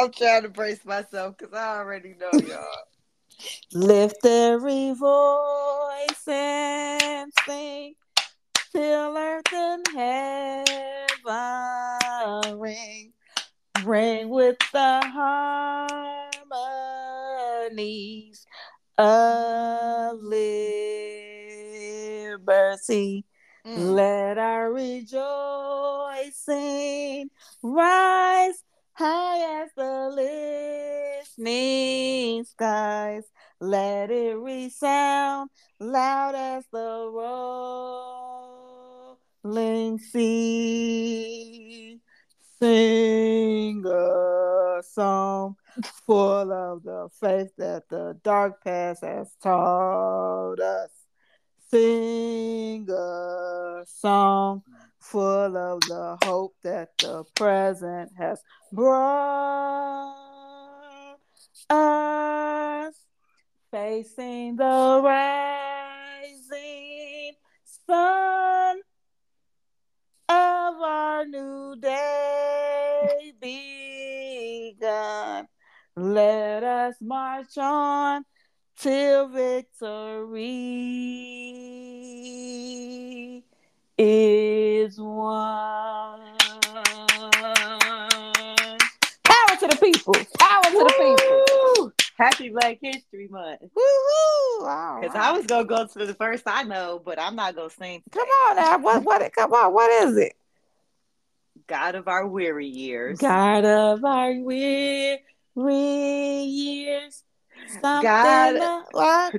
I'm trying to brace myself because I already know y'all. Lift every voice and sing till earth and heaven ring. Ring with the harmonies of liberty. Mm. Let our rejoicing rise high as the listening skies. Let it resound loud as the rolling sea. Sing a song full of the faith that the dark past has taught us. Sing a song full of the hope that the present has brought us. Facing the rising sun of our new day begun. Let us march on till victory is won. Power to the people. Power to the people. Woo! Happy Black History Month. Woo-hoo. All Because I right. was going to go to the first I know, but I'm not going to sing Come today. on now. Come on. What is it? God of our weary years. God of our weary years. Something God. that what?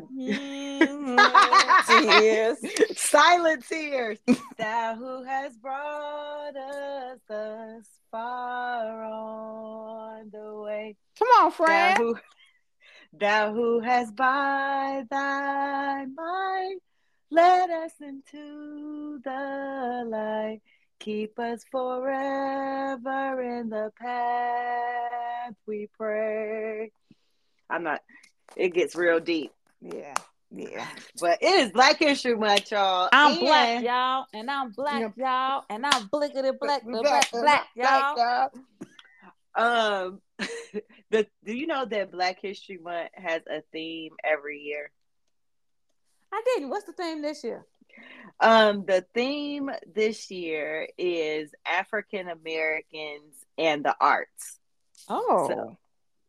Tears. Silent tears. Thou who has brought us thus far on the way. Come on, Thou friend. who Thou who has by thy might led us into the light. Keep us forever in the path we pray. I'm not, it gets real deep. Yeah, yeah. But it is Black History Month, y'all. I'm black, And y'all, and I'm black, you y'all, and I'm blickety black, know, black, black, black, y'all. y'all. Um, do you know that Black History Month has a theme every year? I didn't. What's the theme this year? The theme this year is African Americans and the arts. So, Oh,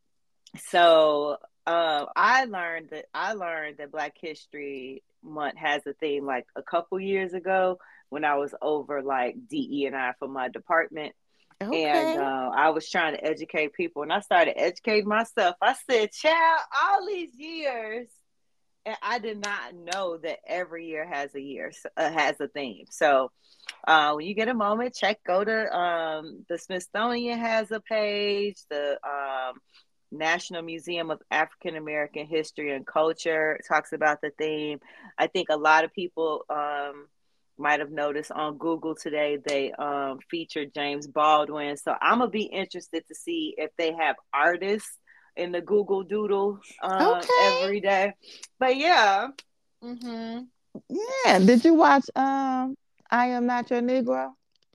so I learned that Black History Month has a theme like a couple years ago when I was over like DE and I for my department. And okay. I was trying to educate people, and I started educating myself. I said, "Child, all these years, and I did not know that every year has a has a theme." So when you get a moment, go to the Smithsonian has a page, the National Museum of African American History and Culture talks about the theme. I think a lot of people might have noticed on Google today they featured James Baldwin. So I'm gonna be interested to see if they have artists in the Google Doodle Okay. every day. But yeah. Mm-hmm. Yeah. Did you watch I Am Not Your Negro?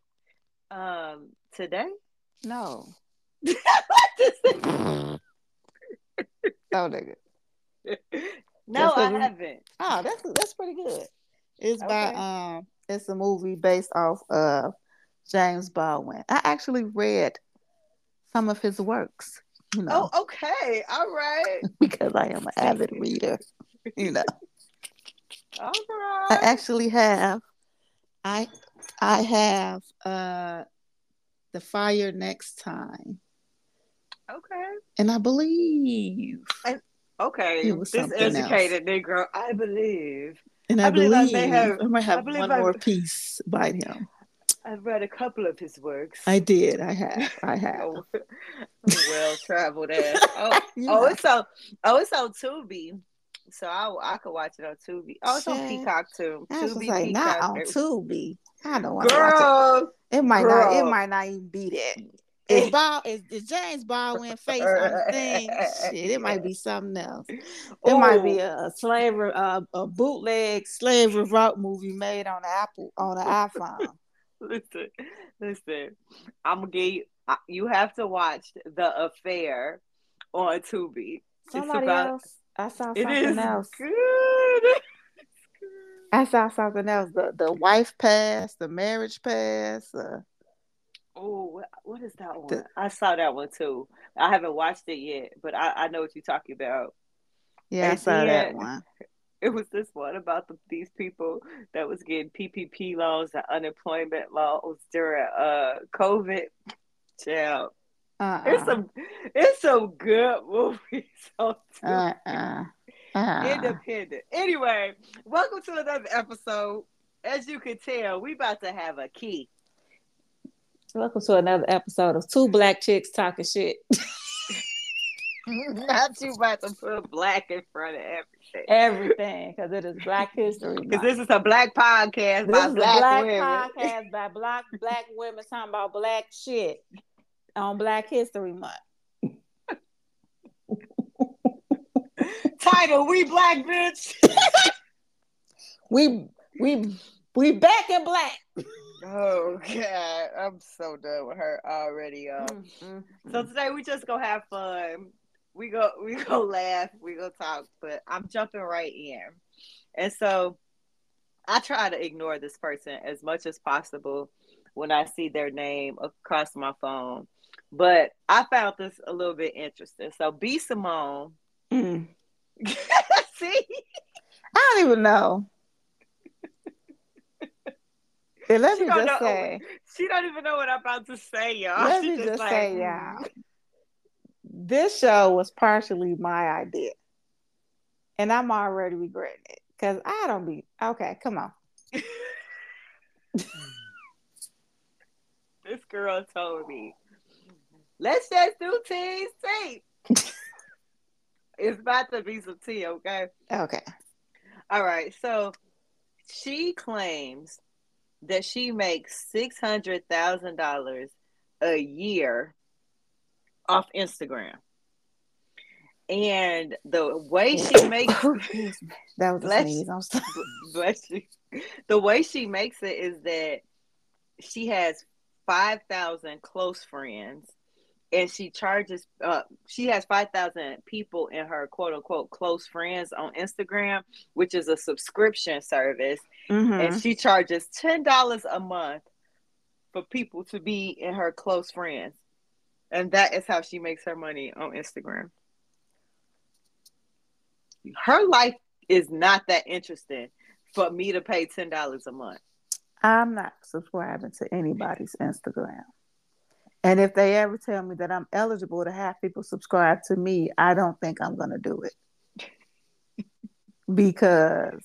Today? No. What Oh, nigga. No, That's I because haven't. oh, that's pretty good. It's by Okay. it's a movie based off of James Baldwin. I actually read some of his works, you Oh, know, okay. All right. because I am an avid reader, you know. All I right. actually have I I have The Fire Next Time. Okay. And I believe And okay, it was this something else. educated Negro, I believe. And I believe I may I might I have believe one more piece by him. I've read a couple of his I works. did. I have. Oh, well traveled ass. Oh, You oh, know. it's on Tubi. So I could watch it on Tubi. Oh, it's on Shit. Peacock too. I was just Tubi, like, not Peacock. on Tubi. I don't want to watch it. Girl, It girl. might not even be that. Eh. Is James Baldwin face on the thing? Shit, it might Yeah. be something else. It might be Oh, a bootleg slave revolt movie made on the Apple on the iPhone. listen, listen. I'm gonna give you. You have to watch The Affair on Tubi. It's Somebody about. else. I saw It something is else. good. I saw something else. The wife pass, the marriage pass. Oh, what is that one? The I saw that one too. I haven't watched it yet, but I know what you're talking about. Yeah, I And saw that then one. it was this one about these people that was getting PPP loans and unemployment loans during COVID. Child, Uh it's some good movies on uh Tubi. uh uh. Independent. Anyway, welcome to another episode. As you can tell, we about to have a key. Welcome to another episode of Two Black Chicks Talking Shit. Not you about to put black in front of everything. Everything, because it is Black History Because Month. this is a black podcast This by is a black black women. podcast by black women talking about black shit on Black History Month. Title: We Black Bitch. we we back in black. Oh God, I'm so done with her already. So today we just gonna have fun. We go laugh. We go talk. But I'm jumping right in, and so I try to ignore this person as much as possible when I see their name across my phone. But I found this a little bit interesting. So B Simone. Mm. See, I don't even know. And let she me don't just know. say, She don't even know what I'm about to say, y'all. let She me just just like, say, y'all, this show was partially my idea. And I'm already regretting it. Because I don't be, okay, come on. This girl told me, let's just do tease tea. It's about to be some tea, okay? Okay. All right. So she claims that she makes $600,000 a year off Instagram. And the way she makes that was a bless, sneeze. I'm sorry. bless you. The way she makes it is that she has 5,000 close friends, and she has 5,000 people in her quote unquote close friends on Instagram, which is a subscription service. And Mm-hmm. she charges $10 a month for people to be in her close friends. And that is how she makes her money on Instagram. Her life is not that interesting for me to pay $10 a month. I'm not subscribing to anybody's Instagram. And if they ever tell me that I'm eligible to have people subscribe to me, I don't think I'm going to do it. Because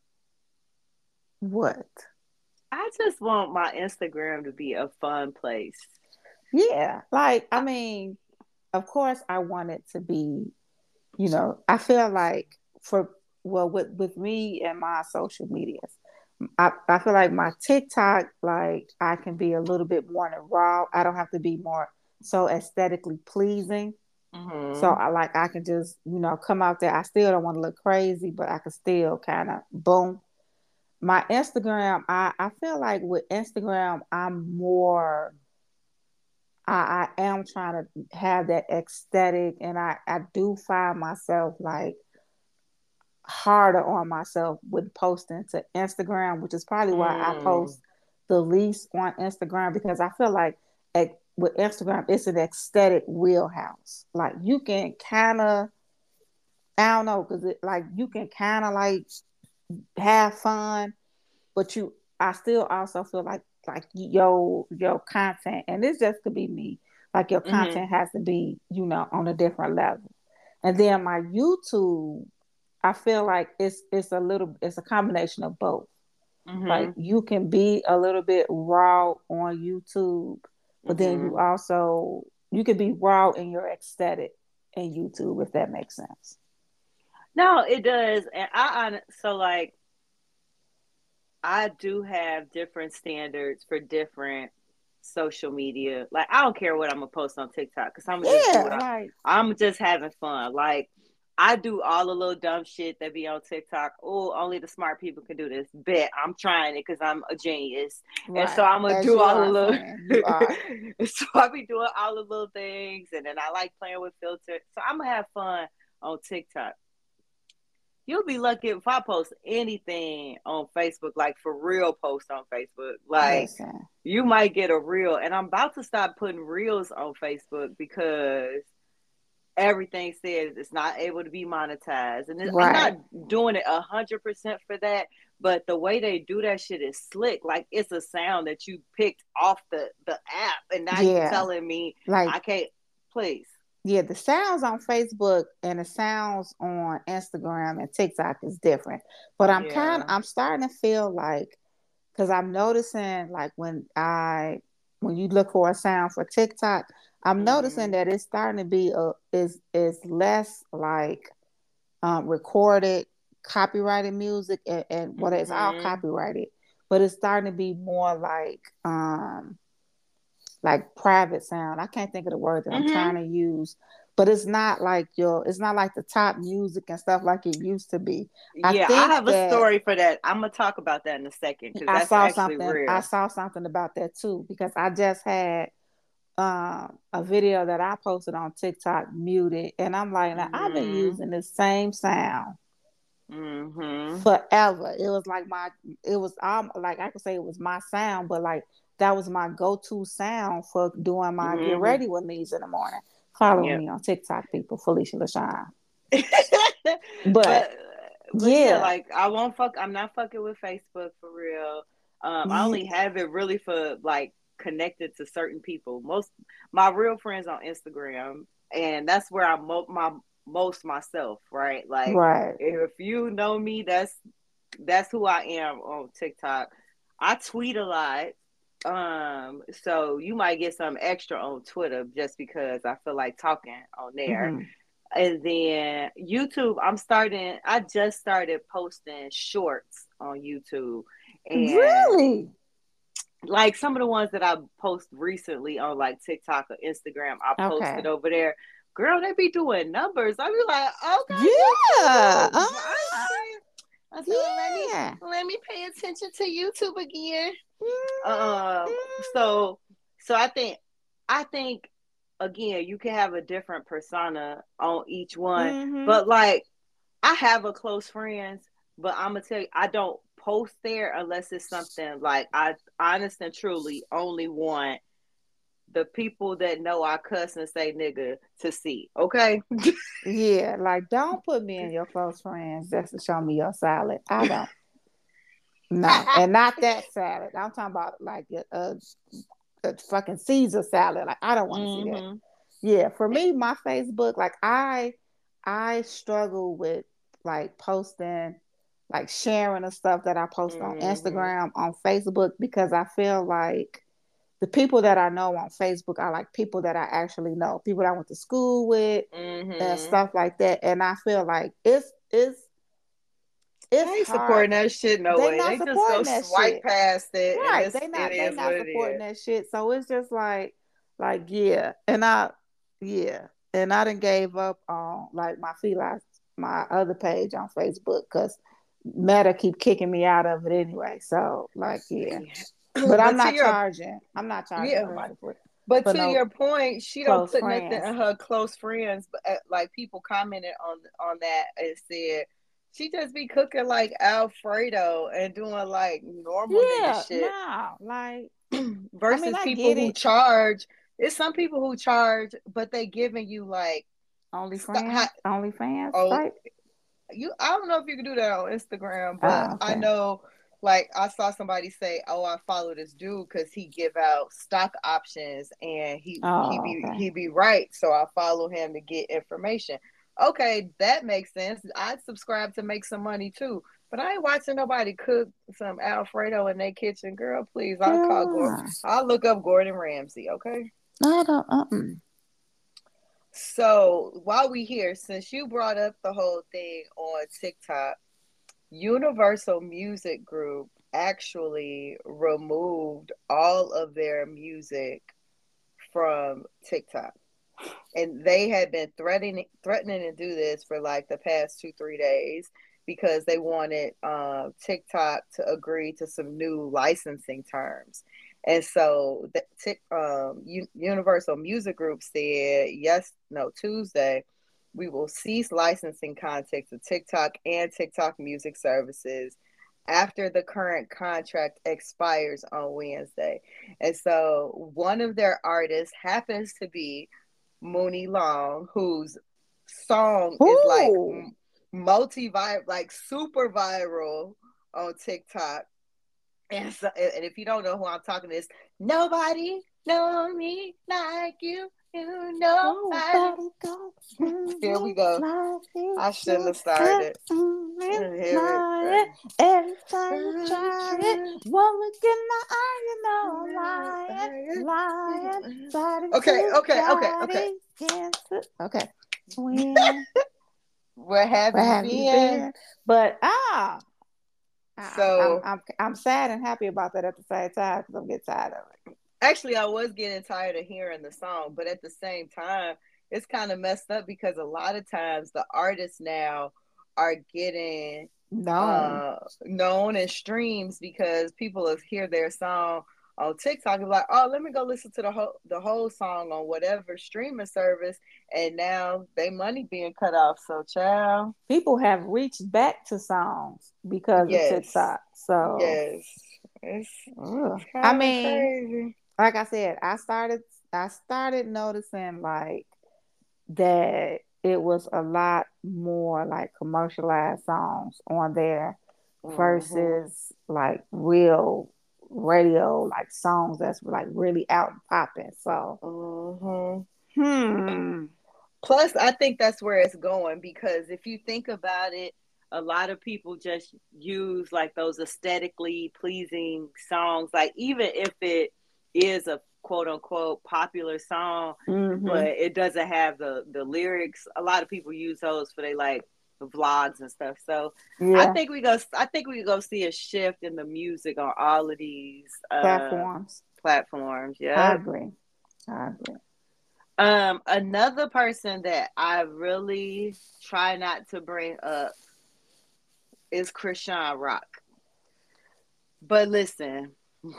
what? I just want my Instagram to be a fun place. Yeah. Like, I mean, of course, I want it to be, I feel like with me and my social medias, I feel like my TikTok, like I can be a little bit more raw. I don't have to be more so aesthetically pleasing. So Mm-hmm. I can just, come out there. I still don't want to look crazy, but I can still kind of boom. My Instagram, I feel like with Instagram, I am trying to have that aesthetic, and I do find myself like harder on myself with posting to Instagram, which is probably why I Mm. post the least on Instagram, because I feel like with Instagram, it's an aesthetic wheelhouse. Like you can kind of, I don't know, because like you can kind of like have fun, but I still also feel like your content, and this just could be me, like your Mm-hmm. content has to be on a different level. And then my YouTube, I feel like it's a combination of both. Like Mm-hmm. you can be a little bit raw on YouTube, but then Mm-hmm. you can be raw in your aesthetic in YouTube, if that makes sense. No, it does. And so like I do have different standards for different social media. Like I don't care what I'm gonna post on TikTok because I'm gonna just do Yeah, what like I'm just having fun. Like I do all the little dumb shit that be on TikTok. Oh, only the smart people can do this. Bet I'm trying it because I'm a genius, and so Right. I'm gonna As do you all the are, little. friend. You are. So I be doing all the little things, and then I like playing with filters. So I'm gonna have fun on TikTok. You'll be lucky if I post anything on Facebook, like for real post on Facebook. Like Listen. you might get a reel, and I'm about to stop putting reels on Facebook because everything says it's not able to be monetized, and I'm Right. not doing it 100% for that. But the way they do that shit is slick. Like it's a sound that you picked off the app, and now you Yeah. telling me Like, I can't. Please, yeah, the sounds on Facebook and the sounds on Instagram and TikTok is different. But yeah. I'm starting to feel like, because I'm noticing like when you look for a sound for TikTok, I'm noticing Mhm. that it's starting to be is less like recorded copyrighted music, and what it's all Mhm. copyrighted, but it's starting to be more like private sound. I can't think of the word that I'm trying Mhm. to use, but it's not like the top music and stuff like it used to be. I Yeah, I think have a that story for that. I'm gonna talk about that in a second because that's actually I real. saw something about that too, because I just had a video that I posted on TikTok muted, and I'm like, now I've been Mhm. using the same sound Mhm. forever. It was like it was like I could say it was my sound, but like that was my go-to sound for doing my get Mhm. ready with me's in the morning. Follow Yep. me on TikTok, people, Felicia LaShawn. but But but yeah, yeah, like I won't fuck. I'm not fucking with Facebook for real. I only yeah, have it really for like connected to certain people. Most my real friends on Instagram, and that's where I'm my most myself. Right, like right. if you know me, that's who I am on TikTok. I tweet a lot. So you might get some extra on Twitter just because I feel like talking on there. Hmm. And then YouTube, I just started posting shorts on YouTube. And Really? like some of the ones that I post recently on like TikTok or Instagram, I posted Okay. over there. Girl, they be doing numbers. I be like, Yeah. okay, YouTube. I said, well, Yeah. let me pay attention to YouTube again. Um, Mm-hmm. so I think again, you can have a different persona on each one, Mm-hmm. but like I have a close friends, but I'm gonna tell you, I don't post there unless it's something like I honest and truly only want the people that know I cuss and say nigga to see. Okay. Yeah, like don't put me in your close friends just to show me your salad. I don't. No, and not that salad. I'm talking about like a fucking Caesar salad. Like I don't want to see that. hmm Yeah, for me, my Facebook, like I struggle with like posting, like sharing the stuff that I post on hmm Instagram, on Facebook, because I feel like the people that I know on Facebook are like people that I actually know, people that I went to school with and hmm stuff like that. And I feel like They it's ain't hard. supporting that shit no They way. not They just go supporting that swipe shit. past it, and Right. it They is what not it supporting is. that shit. So it's just like yeah. Yeah. And I done gave up on like my other page on Facebook because Meta keep kicking me out of it anyway. So like yeah. Yeah. But but to your I'm not charging yeah, nobody but for to no your point, she don't close put nothing friends. in her close friends. But like people commented on that and said she just be cooking like Alfredo and doing like normal nigga Yeah, shit no, like I mean versus I people get who it. charge. It's some people who charge, but they giving you like Only fans oh type. you I don't know if you can do that on Instagram, but Oh, I okay. know like I saw somebody say, "Oh, I follow this dude because he give out stock options and Oh, okay. he be right." So I follow him to get information. Okay, that makes sense. I'd subscribe to make some money too, but I ain't watching nobody cook some Alfredo in their kitchen. Girl, please, Yeah. I'll look up Gordon Ramsay. Okay. I don't. So while we here, since you brought up the whole thing on TikTok, Universal Music Group actually removed all of their music from TikTok. and they had been threatening to do this for like the past 2-3 days because they wanted TikTok to agree to some new licensing terms. And so Universal Music Group said Tuesday, we will cease licensing content to TikTok and TikTok music services after the current contract expires on Wednesday. And so one of their artists happens to be Mooney Long, whose song is like Ooh. multi-viral, like super viral on TikTok. And so, and if you don't know who I'm talking to, it's nobody know me like you. You know, Nobody got here we go. like I shouldn't have started. Here it. Every time you try it, one look in my eye, you know I'm lying. Body Okay, to okay, okay, okay. body, skin to... Okay. When, Where have where you have you been? been? But So I'm sad and happy about that at the same time because I'm getting tired of it. actually, I was getting tired of hearing the song, but at the same time, it's kind of messed up because a lot of times the artists now are getting No. known and streams because people have hear their song on TikTok and like, oh, let me go listen to the whole song on whatever streaming service, and now they money being cut off. So, child, People have reached back to songs because of yes, TikTok. So, yes, it's I kind of mean, crazy. like I said, I started noticing like that it was a lot more like commercialized songs on there Mm-hmm. versus like real radio like songs that's like really out and popping. So, Mm-hmm. hmm. Plus, I think that's where it's going because if you think about it, a lot of people just use like those aesthetically pleasing songs, like even if it is a quote unquote popular song, but Hmm. it doesn't have the lyrics. A lot of people use those for they like vlogs and stuff. So Yeah, I think we go see a shift in the music on all of these platforms. platforms. I Yep. agree. I agree. Another person that I really try not to bring up is Krishan Rock. But listen,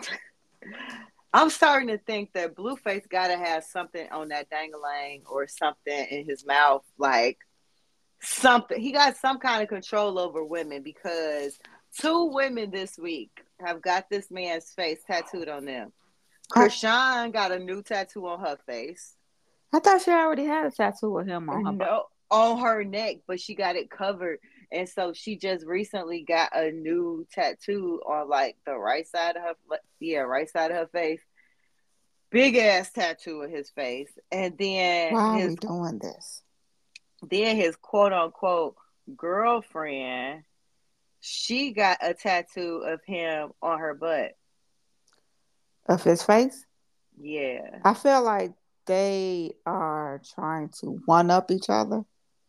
I'm starting to think that Blueface gotta have something on that dangalang or something in his mouth, like something. He got some kind of control over women because two women this week have got this man's face tattooed on them. I, Krishan got a new tattoo on her face. I thought she already had a tattoo of him on her body. No, on her neck, but she got it covered. And so she just recently got a new tattoo on like the right side of right side of her face. Big ass tattoo of his face. And Why are we doing this? then his quote unquote girlfriend, she got a tattoo of him on her butt. Of his face? Yeah. I feel like they are trying to one up each other.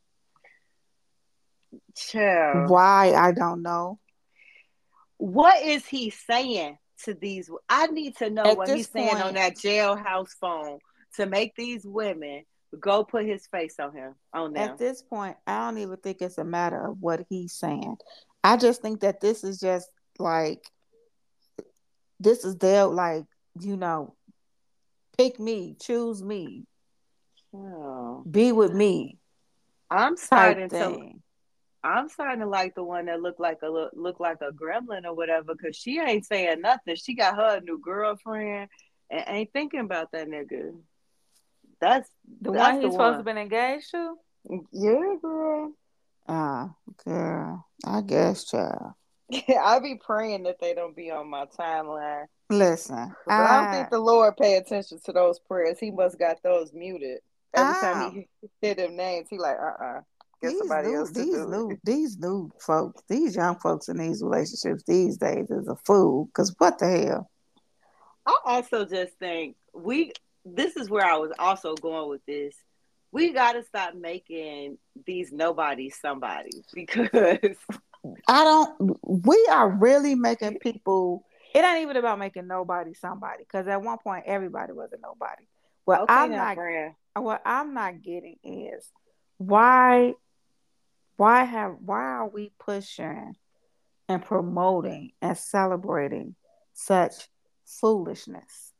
Chill. Why? I don't know. What is he saying to these? I need to know At what this he's saying on point, that jailhouse phone to make these women go put his face on him on at them. this point, I don't even think it's a matter of what he's saying. I just think that this is just like this is their like, you know, pick me, choose me, Oh. be with me I'm type starting to thing. I'm starting to like the one that look like a gremlin or whatever because she ain't saying nothing. She got her a new girlfriend and ain't thinking about that nigga. That's The that's one the he's supposed to one. been engaged to? Yeah, girl. Ah, girl, I guess, child. I be praying that they don't be on my timeline. Listen, But I don't think the Lord pay attention to those prayers. He must got those muted. Every time I he hear them names, he like, get these somebody new else to these do new it. these new folks, these young folks in these relationships these days is a fool. Cause what the hell? I also just think this is where I was also going with this. We gotta stop making these nobodies somebody because I don't. We are really making people. It ain't even about making nobody somebody. Cause at one point everybody was a nobody. But okay I'm now, not. friend. what I'm not getting is why why are we pushing and promoting and celebrating such foolishness?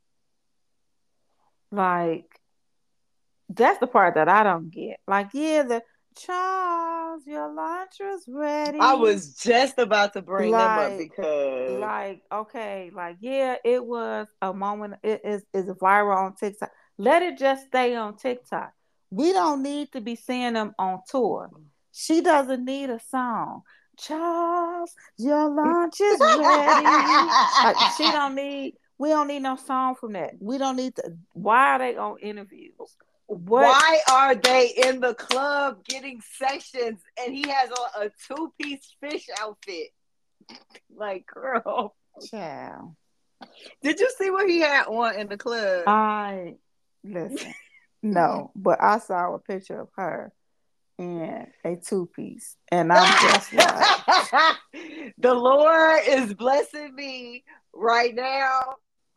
Like, that's the part that I don't get. Like, yeah, the Charles, your lunch is I ready. was just about to bring them up Like, because okay, like, yeah, it was a moment. It is viral on TikTok. Let it just stay on TikTok. We don't need to be seeing them on tour. She doesn't need a song. Charles, your lunch is ready. Like, she don't need. We don't need no song from that. We don't need to. Why are they on interviews? What? why are they in the club getting sessions and he has on a two-piece fish outfit? Like, girl, Child. did you see what he had on in the club? I listen. No, but I saw a picture of her in a two piece, and I'm just like, The Lord is blessing me right now,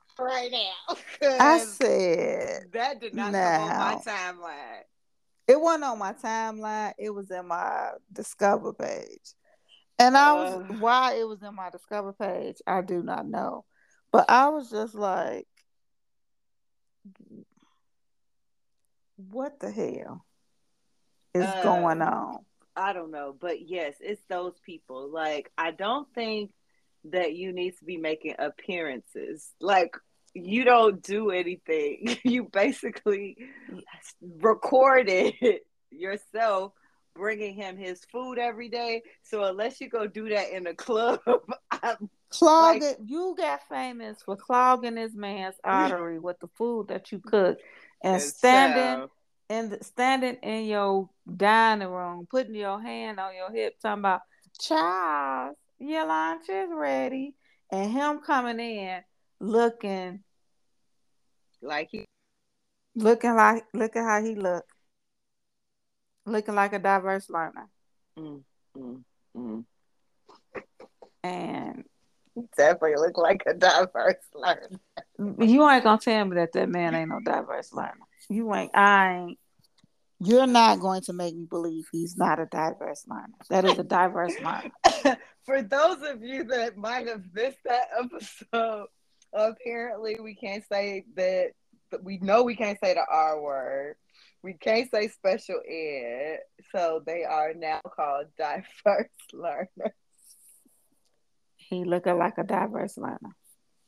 I because said, that did not come on my now timeline. it wasn't on my timeline. It was in my Discover page, and I was Uh, why it was in my Discover page. I do not know, but I was just like, what the hell is going um, on? I don't know, but yes, it's those people. Like, I don't think that you need to be making appearances. Like, you don't do anything. You basically recorded yourself bringing him his food every day. So unless you go do that in a club, I'm like, Clogging, you got famous for clogging this man's artery with the food that you cook, and cause child, standing in your dining room, putting your hand on your hip, talking about Charles, your lunch is ready, and him coming in looking like he, looking how he looking like a diverse learner, mm, mm, mm. and Definitely look like a diverse learner. you ain't gonna tell me that that man ain't no diverse learner. You ain't. I ain't. You're not going to make me believe he's not a diverse learner. That is a diverse learner. For those of you that might have missed that episode, apparently we can't say that. We know we can't say the R word. We can't say special ed, so they are now called diverse learners. He looking like a diverse learner.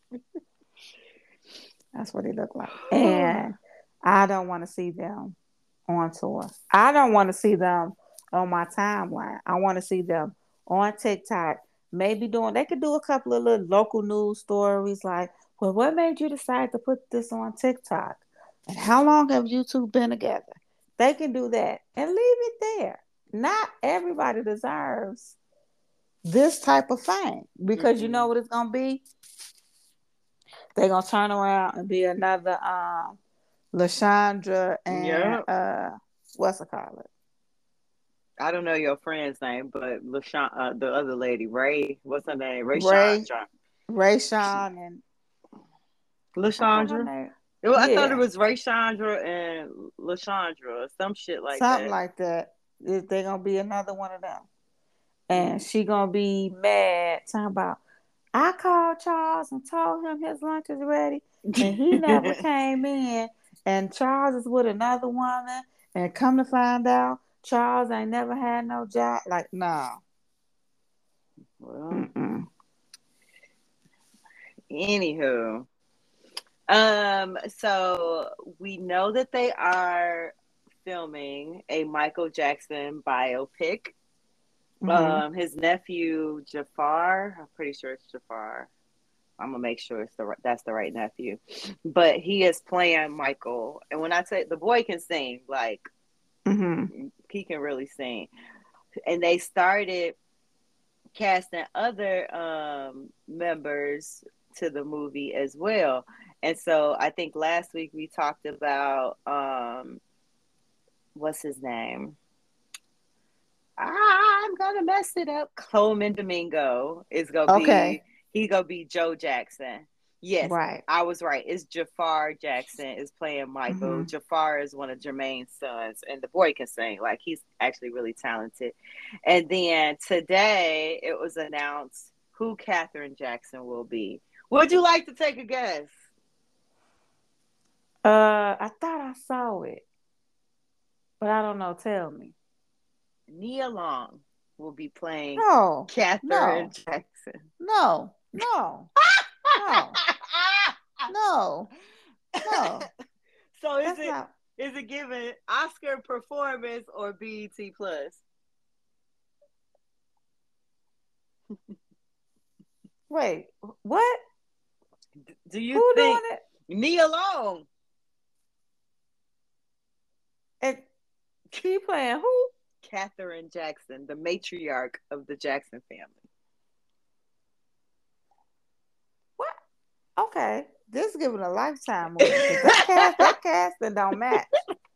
That's what he looked like. And I don't want to see them on tour. I don't want to see them on my timeline. I want to see them on TikTok. Maybe they could do a couple of little local news stories like, well, what made you decide to put this on TikTok? And how long have you two been together? They can do that and leave it there. Not everybody deserves this type of fame because you know Mm-mm. what it's gonna be. They're gonna turn around and be another Lashandra and Yeah, what's it called? I don't know your friend's name, but LaShawn, the other lady, Ray, what's her name? Ray Ray Chandra. Ray Sean and I thought her LaShandra? name. Well, I thought it Yeah, was Ray Chandra and LaShandra or some shit like something that. like that. They're gonna be another one of them. And Mm. she gonna be mad, talking about I called Charles and told him his lunch is ready, and he never came in. And Charles is with another woman, and come to find out, Charles ain't never had no job. Like, no. Well, Mm-mm. anywho, so we know that they are filming a Michael Jackson biopic. Mm-hmm. His nephew Jafar, I'm pretty sure it's Jafar. I'm gonna make sure that's the right nephew, but he is playing Michael. And when I say the boy can sing, like Mm-hmm. he can really sing. And they started casting other members to the movie as well. And so I think last week we talked about what's his name? I'm gonna mess it up. Coleman Domingo is gonna Okay. be he's gonna be Joe Jackson. Yes, Right. I was right. It's Jafar Jackson is playing Michael. Mm-hmm. Jafar is one of Jermaine's sons, and the boy can sing. Like, he's actually really talented. And then today it was announced who Katherine Jackson will be. Would you like to take a guess? I thought I saw it, but I don't know. Tell me. Nia Long will be playing No, Katherine no, Jackson. no, no, no, no, no. So That's not. is it given Oscar performance or BET plus? Wait, what? Do you Who think doing it? Nia Long? It, she playing who? Katherine Jackson, the matriarch of the Jackson family. What? Okay, this is giving a Lifetime movie because that casting don't match.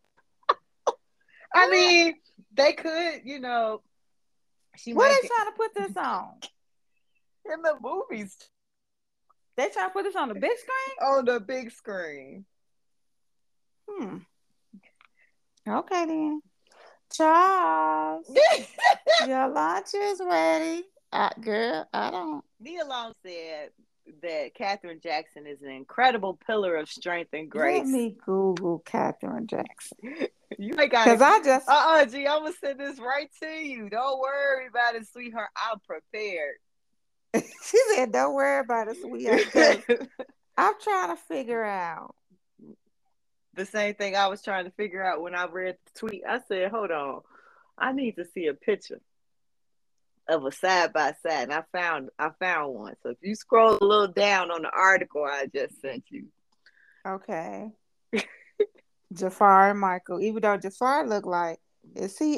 I What? mean, they could, she What might they get trying to put this on? in the movies They trying to put this on the big screen? on the big screen. Hmm. Okay then. Charles, your lunch is ready. Girl, I don't. Nia Long said that Katherine Jackson is an incredible pillar of strength and Let grace. me Google Katherine Jackson. You ain't got Because to. I just. G, I'm going to send this right to you. Don't worry about it, sweetheart. I'm prepared. She said, don't worry about it, sweetheart. Because I'm trying to figure out. The same thing I was trying to figure out when I read the tweet. I said, hold on. I need to see a picture of a side by side. And I found one. So if you scroll a little down on the article I just sent you. Okay. Jafar and Michael. Even though Jafar look like, is he,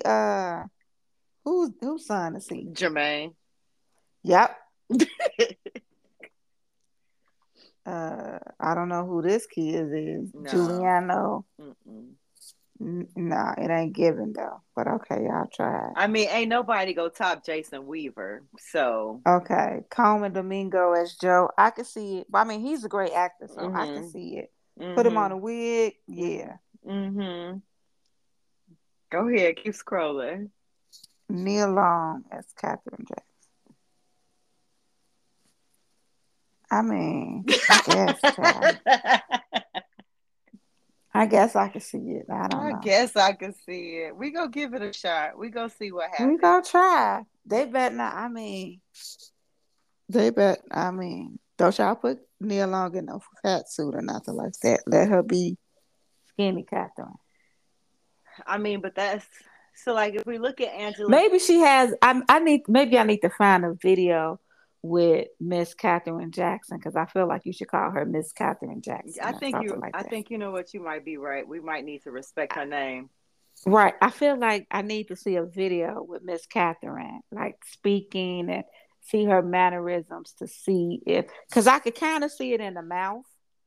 whose son is he? Jermaine. Yep. I don't know who this kid is. No. Giuliano. Nah, it ain't given though. But okay, y'all try it. I mean, ain't nobody go top Jason Weaver. So Okay, Coleman Domingo as Joe. I can see it. I mean, he's a great actor, so I can see it. Put him on a wig. Yeah. Go ahead, keep scrolling. Nia Long as Katherine Jackson. I mean, I guess I can see it. I don't know. I guess I can see it. We go give it a shot. We go see what happens. We gonna try. They bet not. I mean, don't y'all put Nia Long in no fat suit or nothing like that. Let her be skinny Catherine. I mean, but that's so. Like, if we look at Angela, Maybe she has. Maybe I need to find a video with Miss Katherine Jackson because I feel like you should call her Miss Katherine Jackson or something like I that. think you know what, you might be right. We might need to respect her name. Right. I feel like I need to see a video with Miss Catherine, like speaking and see her mannerisms to see if, because I could kind of see it in the mouth.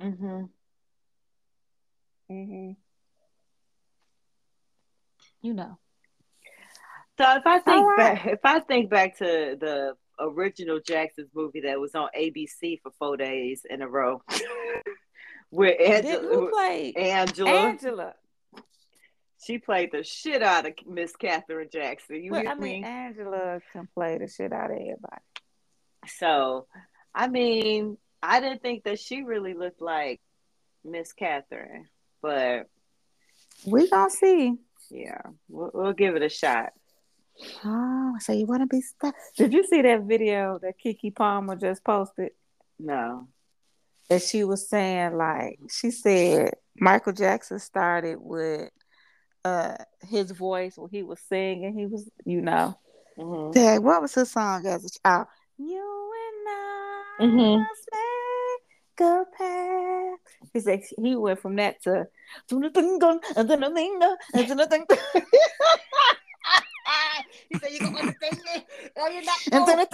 You know. So if I think back to the original Jackson's movie that was on ABC for 4 days in a row, where Who played Angela. She played the shit out of Miss Katherine Jackson. You hear me? Angela can play the shit out of everybody. So, I mean, I didn't think that she really looked like Miss Katherine, but we gonna see. Yeah, we'll give it a shot. Oh, so you want to be stuck? Did you see that video that Keke Palmer just posted? No. That she was saying, like, she said Michael Jackson started with his voice when he was singing. He was, Dad, what was his song as a child? You and I must make a path. He said he went from that to He said, "You gonna understand me? Or you're not."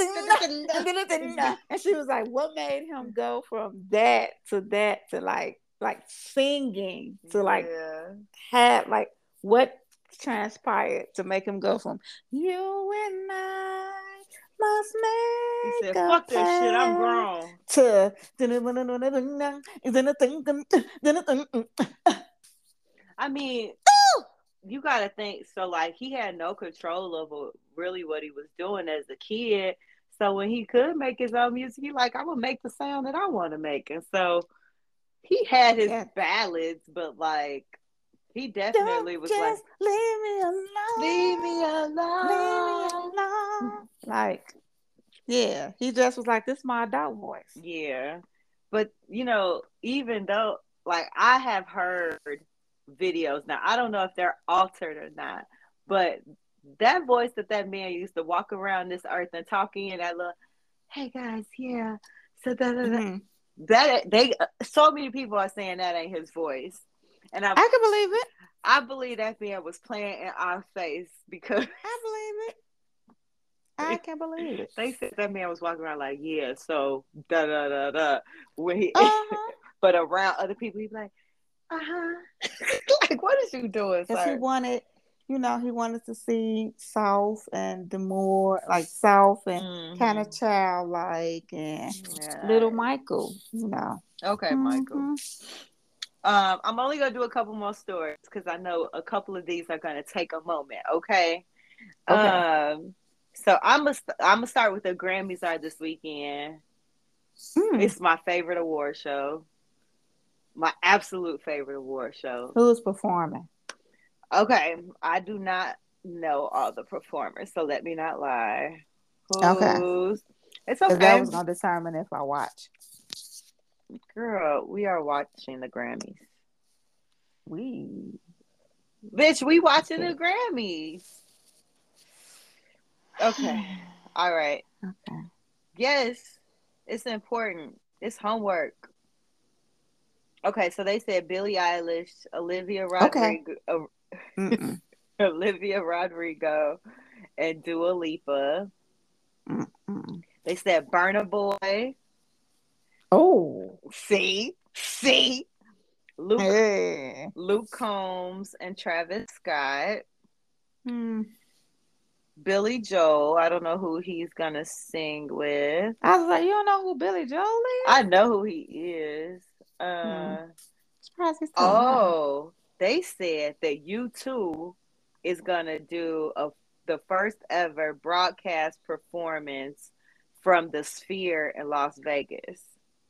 And she was like, "What made him go from that to like singing to like have like what transpired to make him go from you and I must He make said, a "Fuck that shit. I'm plan grown." to. I mean, you gotta think. So, like, he had no control over really what he was doing as a kid. So when he could make his own music, he like, I'm gonna make the sound that I want to make. And so he had his Yeah. ballads, but like, he Don't definitely was like, just leave me "Leave me alone. Leave me alone." alone. Like, yeah, he just was like, this is my adult voice. Yeah. But even though like I have heard videos now, I don't know if they're altered or not, but that voice that man used to walk around this earth and talking in that little, "Hey guys, yeah." So Mm-hmm. that they so many people are saying that ain't his voice. And I can believe it. I believe that man was playing in our face because I believe it. I can believe it. they said that man was walking around like, yeah, so da da da da. When he, Uh-huh. but around other people, he'd be like, uh-huh. Like, what is you doing, Because he sir? wanted, he wanted to see soft and the more like soft and kind of Mm-hmm. childlike and little Yeah. Michael. Okay, Michael. Mm-hmm. I'm only gonna do a couple more stories because I know a couple of these are gonna take a moment. Okay. Okay. Um. So I'm gonna start with the Grammys are this weekend. Mm. It's my favorite award show. My absolute favorite award show. Who's performing? Okay, I do not know all the performers, so let me not lie. Okay. Who's? It's Because that okay, was going to determine if I watch. girl. We are watching the Grammys, We. bitch. We watching Okay. the Grammys. Okay, all right. Okay. Yes, it's important. It's homework. Okay, so they said Billie Eilish, Olivia Okay. Rodrigo, Mm-mm. Olivia Rodrigo, and Dua Lipa. Mm-mm. They said Burna Boy. Oh. See, Luke Hey. Luke Combs and Travis Scott. Hmm. Billy Joel. I don't know who he's gonna sing with. I was like, you don't know who Billy Joel I is? know who he is. Hmm. Surprised he's still alive. Oh, they said that U2 is gonna do the first ever broadcast performance from the Sphere in Las Vegas.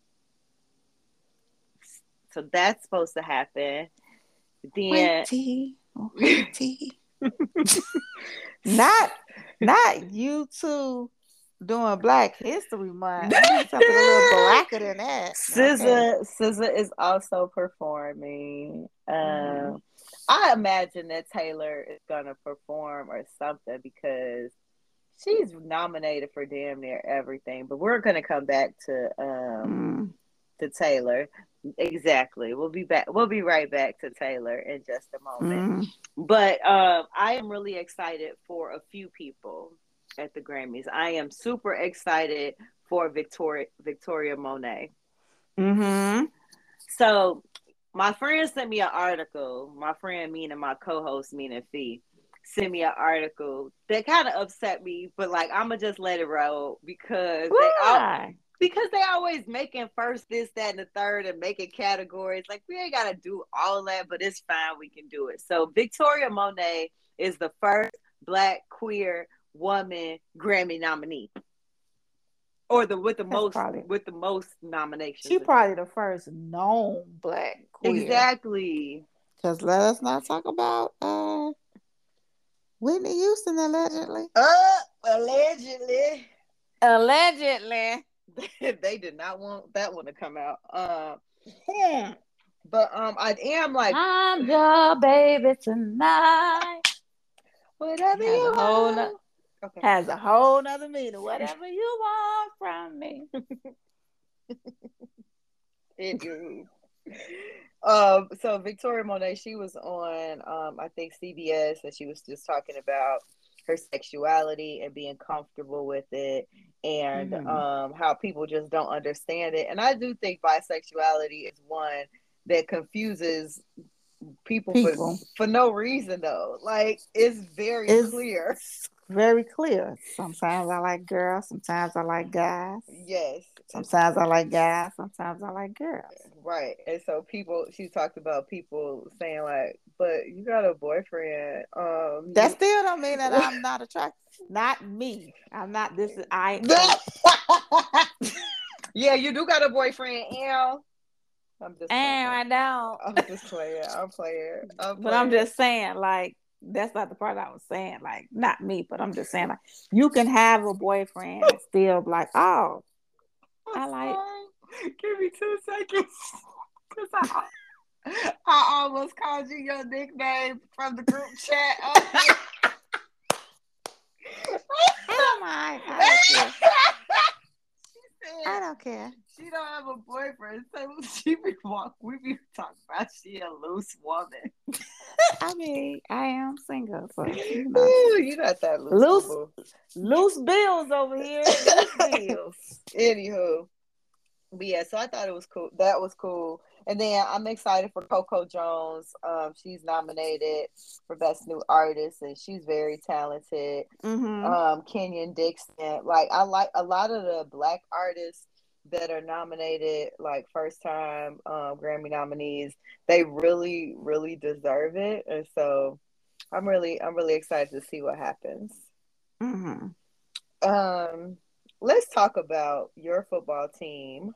So that's supposed to happen. Then Waity. Waity. Not you two doing Black History Month. I need something a little blacker than that. Okay. SZA is also performing. Mm-hmm. I imagine that Taylor is gonna perform or something because she's nominated for damn near everything. But we're gonna come back Mm. to Taylor. Exactly. We'll be back. We'll be right back to Taylor in just a moment. Mm. But I am really excited for a few people at the Grammys. I am super excited for Victoria Monet. Mm-hmm. So my friend sent me an article. My friend Mina, my co-host Mina Fee, sent me an article that kind of upset me, but like I'm gonna just let it roll Why? because they always making first this, that, and the third and making categories. Like we ain't gotta do all of that, but it's fine, we can do it. So Victoria Monet is the first black queer woman Grammy nominee. Or the That's probably with the most nominations. she probably the first known Black queer. Exactly. Because let us not talk about Whitney Houston allegedly. Allegedly. Allegedly. They did not want that one to come out. But I am like I'm your baby tonight. whatever Has a you whole want. Okay. has a whole nother meaning. Whatever you want from me. It is. So Victoria Monet, she was on I think CBS and she was just talking about her sexuality and being comfortable with it and Mm-hmm. how people just don't understand it. And I do think bisexuality is one that confuses people People. for no reason though. Like it's very It's clear. very clear. Sometimes I like girls, sometimes I like guys. Yes. Sometimes I like guys, sometimes I like girls. Right. And so people, she talked about people saying like, but you got a boyfriend. That You still don't mean that I'm not attracted. Not me. I'm not this is I Yeah, you do got a boyfriend, L. I'm just and playing. I don't. I'm just playing. I'm playing. I'm But I'm playing. just saying, like, that's not the part I was saying, like, not me, but I'm just saying, like, you can have a boyfriend and still be like, oh, I'm I like sorry. Give me 2 seconds. Cause I almost called you your nickname from the group chat. I don't mind. I don't care. She said I don't care. she don't have a boyfriend, so she be we be talking about she a loose woman. I mean, I am single, so you know. Ooh, you not that loose, boo Loose boo. loose bills over here. Loose bills. Anywho, but yeah, so I thought it was cool. That was cool. And then I'm excited for Coco Jones. She's nominated for Best New Artist, and she's very talented. Mm-hmm. Kenyon Dixon. Like I like a lot of the black artists that are nominated, like first time Grammy nominees. They really, really deserve it, and so I'm really excited to see what happens. Mm-hmm. Um, let's talk about your football team.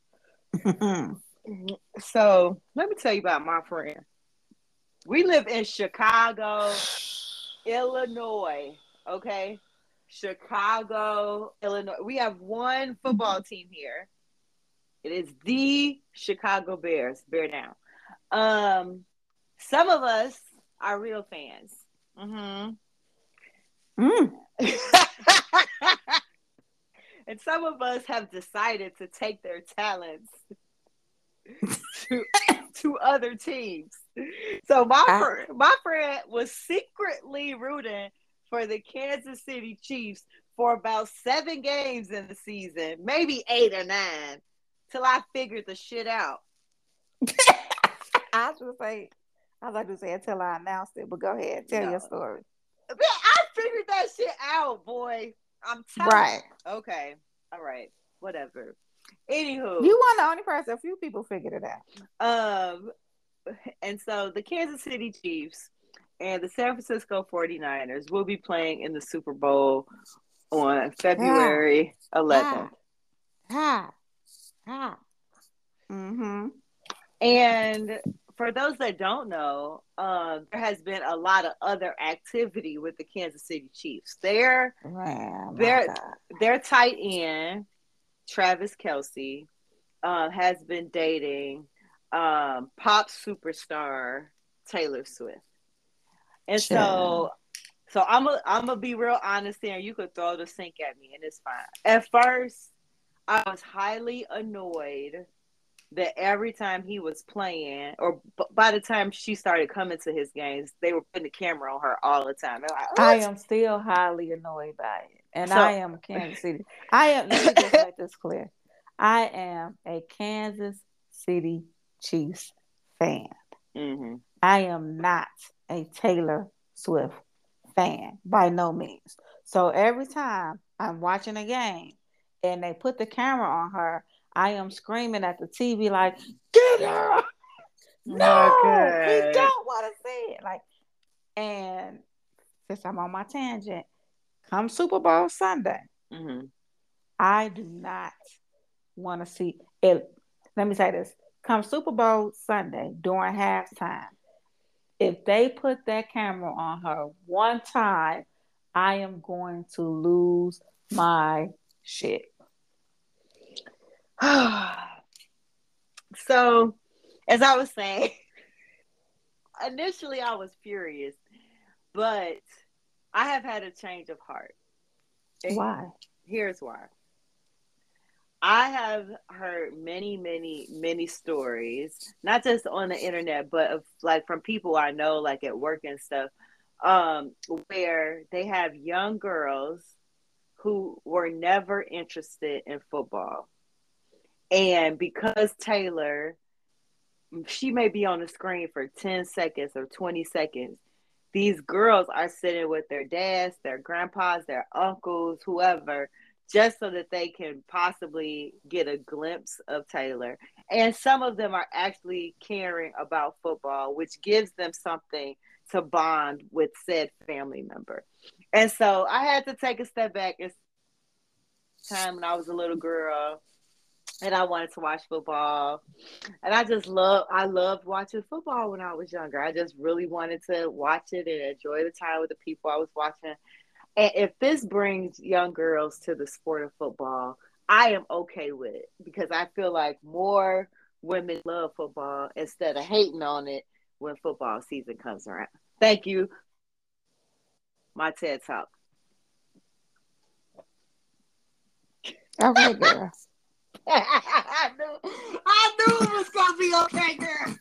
So let me tell you about my friend. We live in Chicago, Illinois. Okay. Chicago, Illinois. We have one football team here. It is the Chicago Bears. Bear down. Some of us are real fans. Mm-hmm. Mm. And some of us have decided to take their talents to other teams. So I, my friend was secretly rooting for the Kansas City Chiefs for about 7 games in the season, maybe 8 or 9, till I figured the shit out. I should say, I was like to say until I announced it, but go ahead, tell No, your story. man, I figured that shit out, boy. I'm telling. Right. Okay, all right, whatever. Anywho, You weren't the only person. A few people figured it out. um, and so the Kansas City Chiefs and the San Francisco 49ers will be playing in the Super Bowl on Ha, February ha, 11th. ha, ha. Mm-hmm. And for those that don't know, there has been a lot of other activity with the Kansas City Chiefs. Man, my Their God. their tight end Travis Kelsey has been dating pop superstar Taylor Swift, and Chill. so I'm gonna be real honest here. You could throw the sink at me, and it's fine. At first, I was highly annoyed that every time he was playing, or by the time she started coming to his games, they were putting the camera on her all the time. They're like, I what? am still highly annoyed by it. And So, I am a Kansas City. I am, let me just make this clear. I am a Kansas City Chiefs fan. mm-hmm. I am not a Taylor Swift fan by no means. So every time I'm watching a game and they put the camera on her, I am screaming at the TV like, "Get her! Oh, No, we good. don't want to see it." Like, and since I'm on my tangent, come Super Bowl Sunday, Mm-hmm. I do not want to see it. Let me say this: come Super Bowl Sunday during halftime, if they put that camera on her one time, I am going to lose my shit. So, as I was saying, initially I was furious, but I have had a change of heart. And Why? here's why. I have heard many, many, many stories, not just on the internet, but of, like from people I know, like at work and stuff, where they have young girls who were never interested in football. And because Taylor, she may be on the screen for 10 seconds or 20 seconds, these girls are sitting with their dads, their grandpas, their uncles, whoever, just so that they can possibly get a glimpse of Taylor. And some of them are actually caring about football, which gives them something to bond with said family member. And so I had to take a step back and time when I was a little girl and I wanted to watch football. And I loved watching football when I was younger. I just really wanted to watch it and enjoy the time with the people I was watching. And if this brings young girls to the sport of football, I am okay with it because I feel like more women love football instead of hating on it when football season comes around. Thank you. My TED Talk. Okay, girl. I knew it was gonna be okay, girl.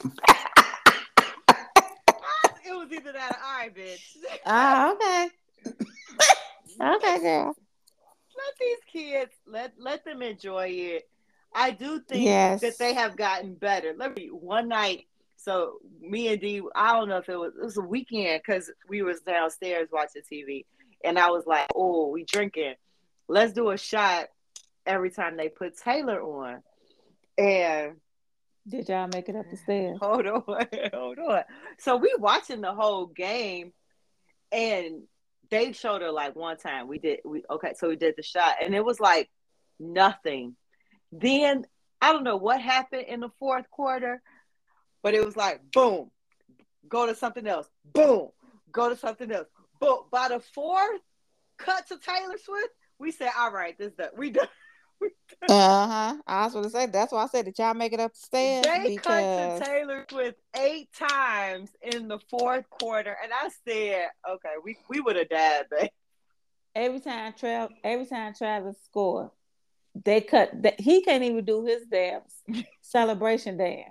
It was either that or all right, bitch. Okay. Okay, girl. Let these kids let them enjoy it. I do think that they Yes. have gotten better. Let me one night. So me and D, I don't know if it was a weekend because we was downstairs watching TV, and I was like, "Oh, we drinking. Let's do a shot every time they put Taylor on." And Did y'all make it up the stairs? hold on, hold on. So we watching the whole game, and they showed her like one time. We okay, so we did the shot, and it was like nothing. Then I don't know what happened in the fourth quarter, but it was like boom, go to something else. Boom, go to something else. But by the fourth cut to Taylor Swift, we said, "All right, this done. We done." Uh-huh. I was going to say, that's why I said, did y'all make it up the stairs? They cut to Because Taylor Swift 8 times in the fourth quarter, and I said, "Okay, we would have died, babe." every time Travis scored, they cut that he can't even do his dance celebration dance.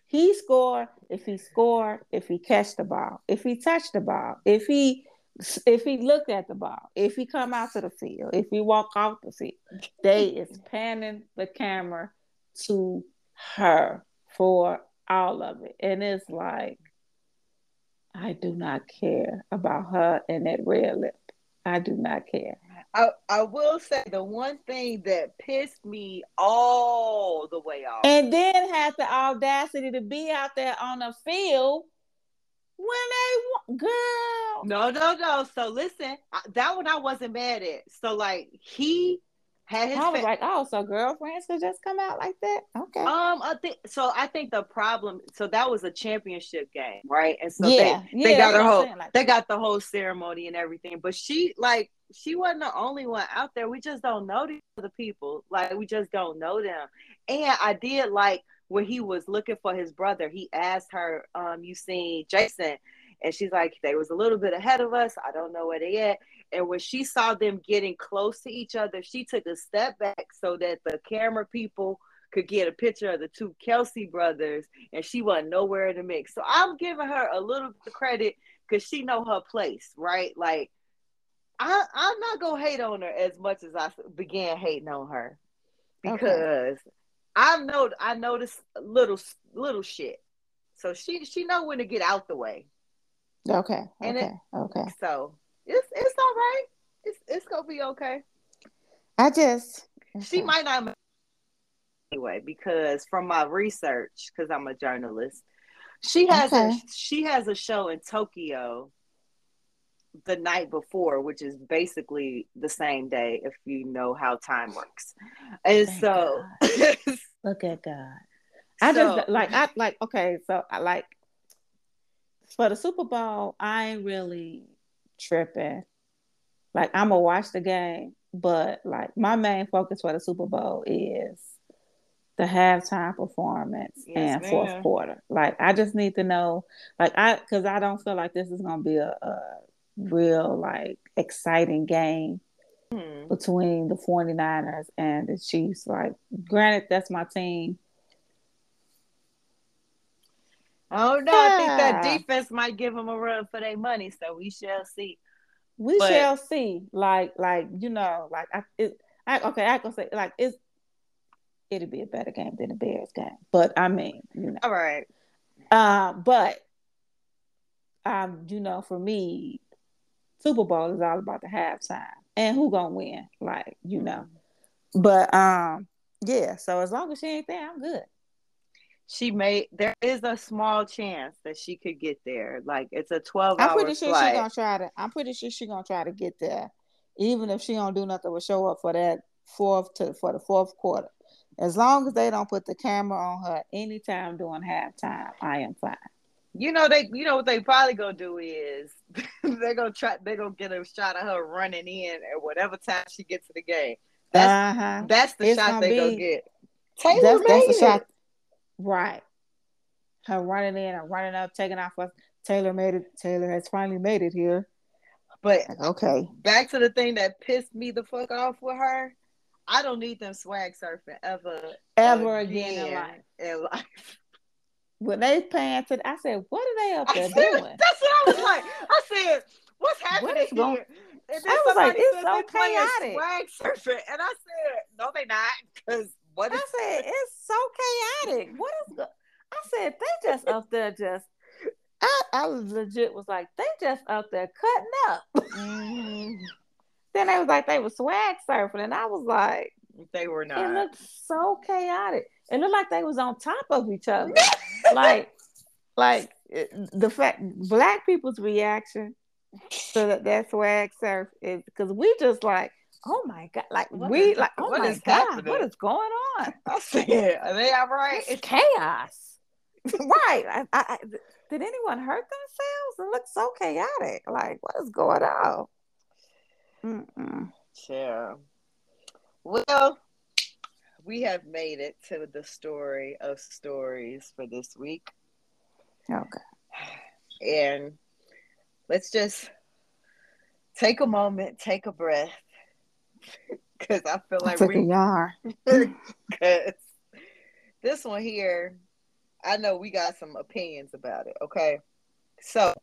He scored, if he catch the ball, if he touched the ball, if he looked at the ball, if he come out to the field, if he walk off the field, they is panning the camera to her for all of it. And it's like, I do not care about her and that red lip. I do not care. I will say the one thing that pissed me all the way off. And then had the audacity to be out there on the field when girl. No, no, no. So listen, that one I wasn't mad at. So like he had his I was like, oh, so girlfriends could just come out like that? Okay. I think so. I think the problem. So that was a championship game, right? And so Yeah, they yeah, got that's her what I'm whole saying. Like, they got the whole ceremony and everything. But she wasn't the only one out there. We just don't know these other people. Like we just don't know them. And I did like when he was looking for his brother. He asked her, "You seen Jason?" And she's like, "They was a little bit ahead of us. I don't know where they at." And when she saw them getting close to each other, she took a step back so that the camera people could get a picture of the two Kelsey brothers, and she wasn't nowhere in the mix. So I'm giving her a little bit of credit because she know her place, right? Like I'm not gonna hate on her as much as I began hating on her okay, because I noticed little shit. So she know when to get out the way, okay, and it okay, okay. so it's all right. It's gonna be okay. I just She okay, might not anyway because from my research, because I'm a journalist, okay. she has a show in Tokyo the night before, which is basically the same day if you know how time works. And Thank so God. Look at God. I just so I like okay. So I like for the Super Bowl. I ain't really tripping. Like I'm gonna watch the game, but like my main focus for the Super Bowl is the halftime performance yes, and fourth ma'am. quarter. Like I just need to know, because I don't feel like this is gonna be a real like exciting game Hmm. between the 49ers and the Chiefs. Like, granted, that's my team. Oh no, I think that Ah, defense might give them a run for their money, so we shall see. we But shall see. Like like okay, I can say like it'll be a better game than the Bears game. But I mean, all right. but For me, Super Bowl is all about the halftime and who gonna win, Mm. But yeah. So as long as she ain't there, I'm good. There is a small chance that she could get there. Like it's a 12 I'm hour pretty sure she flight. gonna try to. I'm pretty sure she gonna try to get there, even if she don't do nothing but show up for for the fourth quarter. As long as they don't put the camera on her anytime during halftime, I am fine. You know what they probably gonna do is they're gonna get a shot of her running in at whatever time she gets to the game. That's Uh-huh. that's the It's shot gonna they gonna be get. Taylor that's the made shot, it. right? Her running in and running up, taking off. Taylor made it. Taylor has finally made it here. But Like, okay, back to the thing that pissed me the fuck off with her. I don't need them swag surfing ever ever again in again life. in life. When they pan to, I said, what are they up I there said doing? that's what I was like. I said, "What's What happening is going? here?" And then I was like, somebody it's said so they playing chaotic. swag surfing, and I said, "No, they not." Because what is? I said, it's so chaotic. I said, they just up there just. I legit was like, they just up there cutting up. Mm, Then they was like, they were swag surfing, and I was like, they were it not. looked so chaotic. It looked like they was on top of each other. Like, the fact black people's reaction to that swag surf is because we just like, oh my god, oh What my is god, what happening? is going on? I said, "Are they all It's right?" chaos, right? Did anyone hurt themselves? It looks so chaotic. Like, what is going on? Mm-mm. Yeah. Well, we have made it to the story of stories for this week, Okay, and let's just take a moment, take a breath, because I feel I like took a yarn. because this one here, I know we got some opinions about it. Okay, so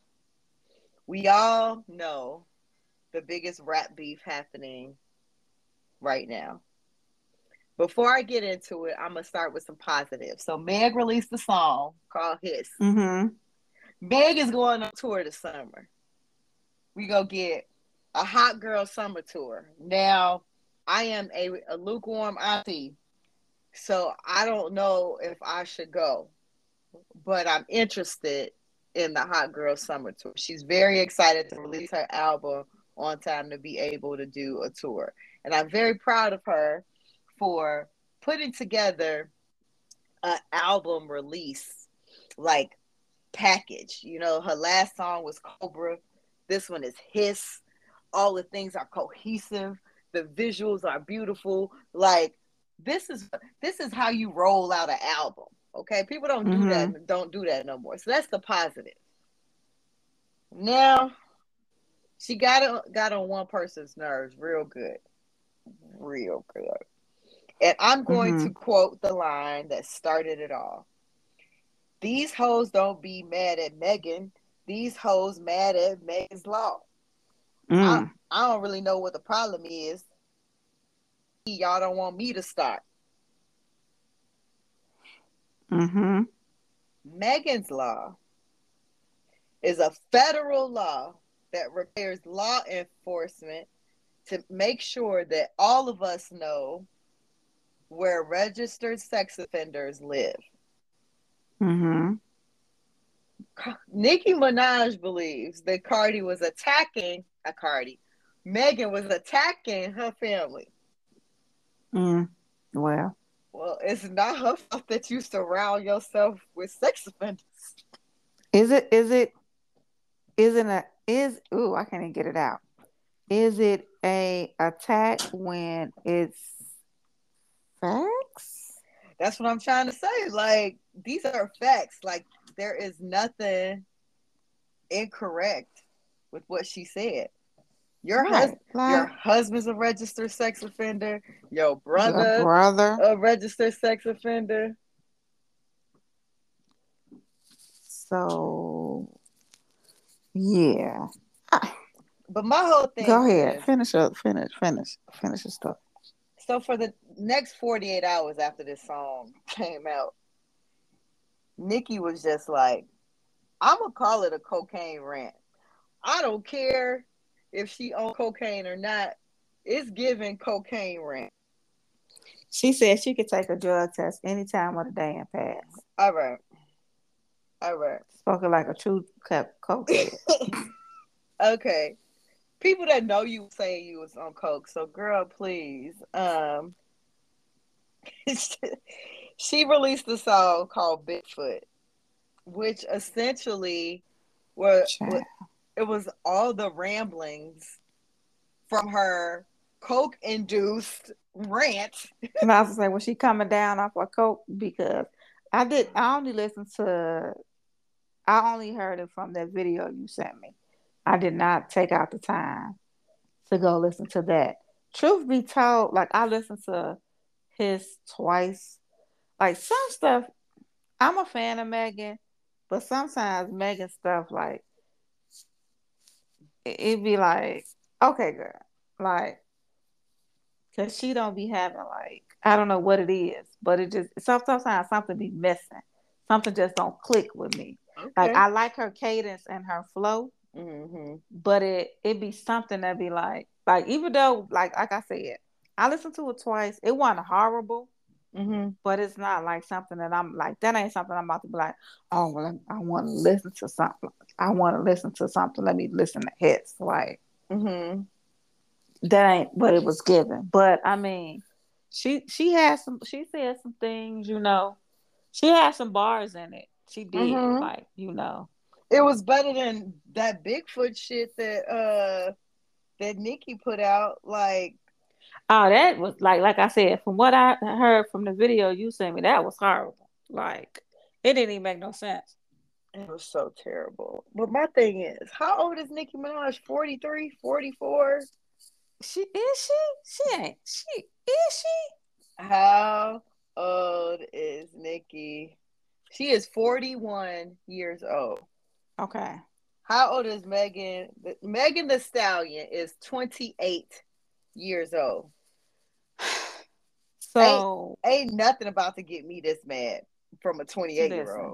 we all know the biggest rap beef happening right now. Before I get into it, I'm gonna start with some positives. So Meg released a song called "Hiss." Mm-hmm. Meg is going on tour this summer. We go get a hot girl summer tour. Now, I am a lukewarm auntie, so I don't know if I should go, but I'm interested in the hot girl summer tour. She's very excited to release her album on time to be able to do a tour, and I'm very proud of her for putting together an album release like package. Her last song was Cobra. This one is Hiss. All the things are cohesive. The visuals are beautiful. Like this is how you roll out an album. Okay, people don't do Mm-hmm. that. Don't do that no more. So that's the positive. Now she got on one person's nerves real good, real good. And I'm going Mm-hmm. to quote the line that started it all. These hoes don't be mad at Megan. These hoes mad at Megan's Law. I Mm. I don't really know what the problem is. Y'all don't want me to start. Mm-hmm. Megan's Law is a federal law that requires law enforcement to make sure that all of us know where registered sex offenders live. Mm-hmm. Nicki Minaj believes that Cardi was attacking a Cardi. Megan was attacking her family. Mm. Well, Well, it's not her fault that you surround yourself with sex offenders. is it? Is it? Isn't a is? Ooh, I can't even get it out. Is it a attack when it's facts? That's what I'm trying to say. Like, these are facts. Like, there is nothing incorrect with what she said. Your Right. husband, your Like husband's a registered sex offender. Your your brother, brother. a registered sex offender. So yeah. But my whole thing Go ahead. is, Finish up. Finish your stuff. so for the next 48 hours after this song came out, Nicki was just like, I'm gonna call it a cocaine rant. I don't care if she on cocaine or not. It's giving cocaine rant. She said she could take a drug test any time of the day and pass. All right, all right. Spoken like a true cokehead. Okay, people that know you saying you was on coke. So, girl, please. She released a song called Bigfoot, which essentially were Child. it was all the ramblings from her coke induced rant. And I was like, was she coming down off her coke? Because I only listened to, I only heard it from that video you sent me. I did not take out the time to go listen to that. Truth be told, like I listened to his twice. Like some stuff, I'm a fan of Megan, but sometimes Megan stuff like it be like, okay, girl, like, cause she don't be having like I don't know what it is, but it just sometimes something be missing. Something just don't click with me. Like Okay. I like her cadence and her flow, Mm-hmm. but it be something that be like even though like I said, I listened to it twice. It wasn't horrible, Mm-hmm. but it's not like something that I'm like that ain't something I'm about to be like, oh well, I want to listen to something. I want to listen to something. Let me listen to hits. Like Mm-hmm. that ain't what it was given. But I mean, she had some. She said some things. She had some bars in it. She did. Mm-hmm. Like It was better than that Bigfoot shit that Nikki put out. Like Oh, that was like I said, from what I heard from the video you sent me, that was horrible. Like it didn't even make no sense. it was so terrible. But my thing is, how old is Nicki Minaj? 43, 44? She is she? She ain't. She is she? How old is Nikki? She is 41 years old. Okay. How old is Megan? Megan the Stallion is 28 years old. Ain't So ain't nothing about to get me this mad from a 28-year listen, old.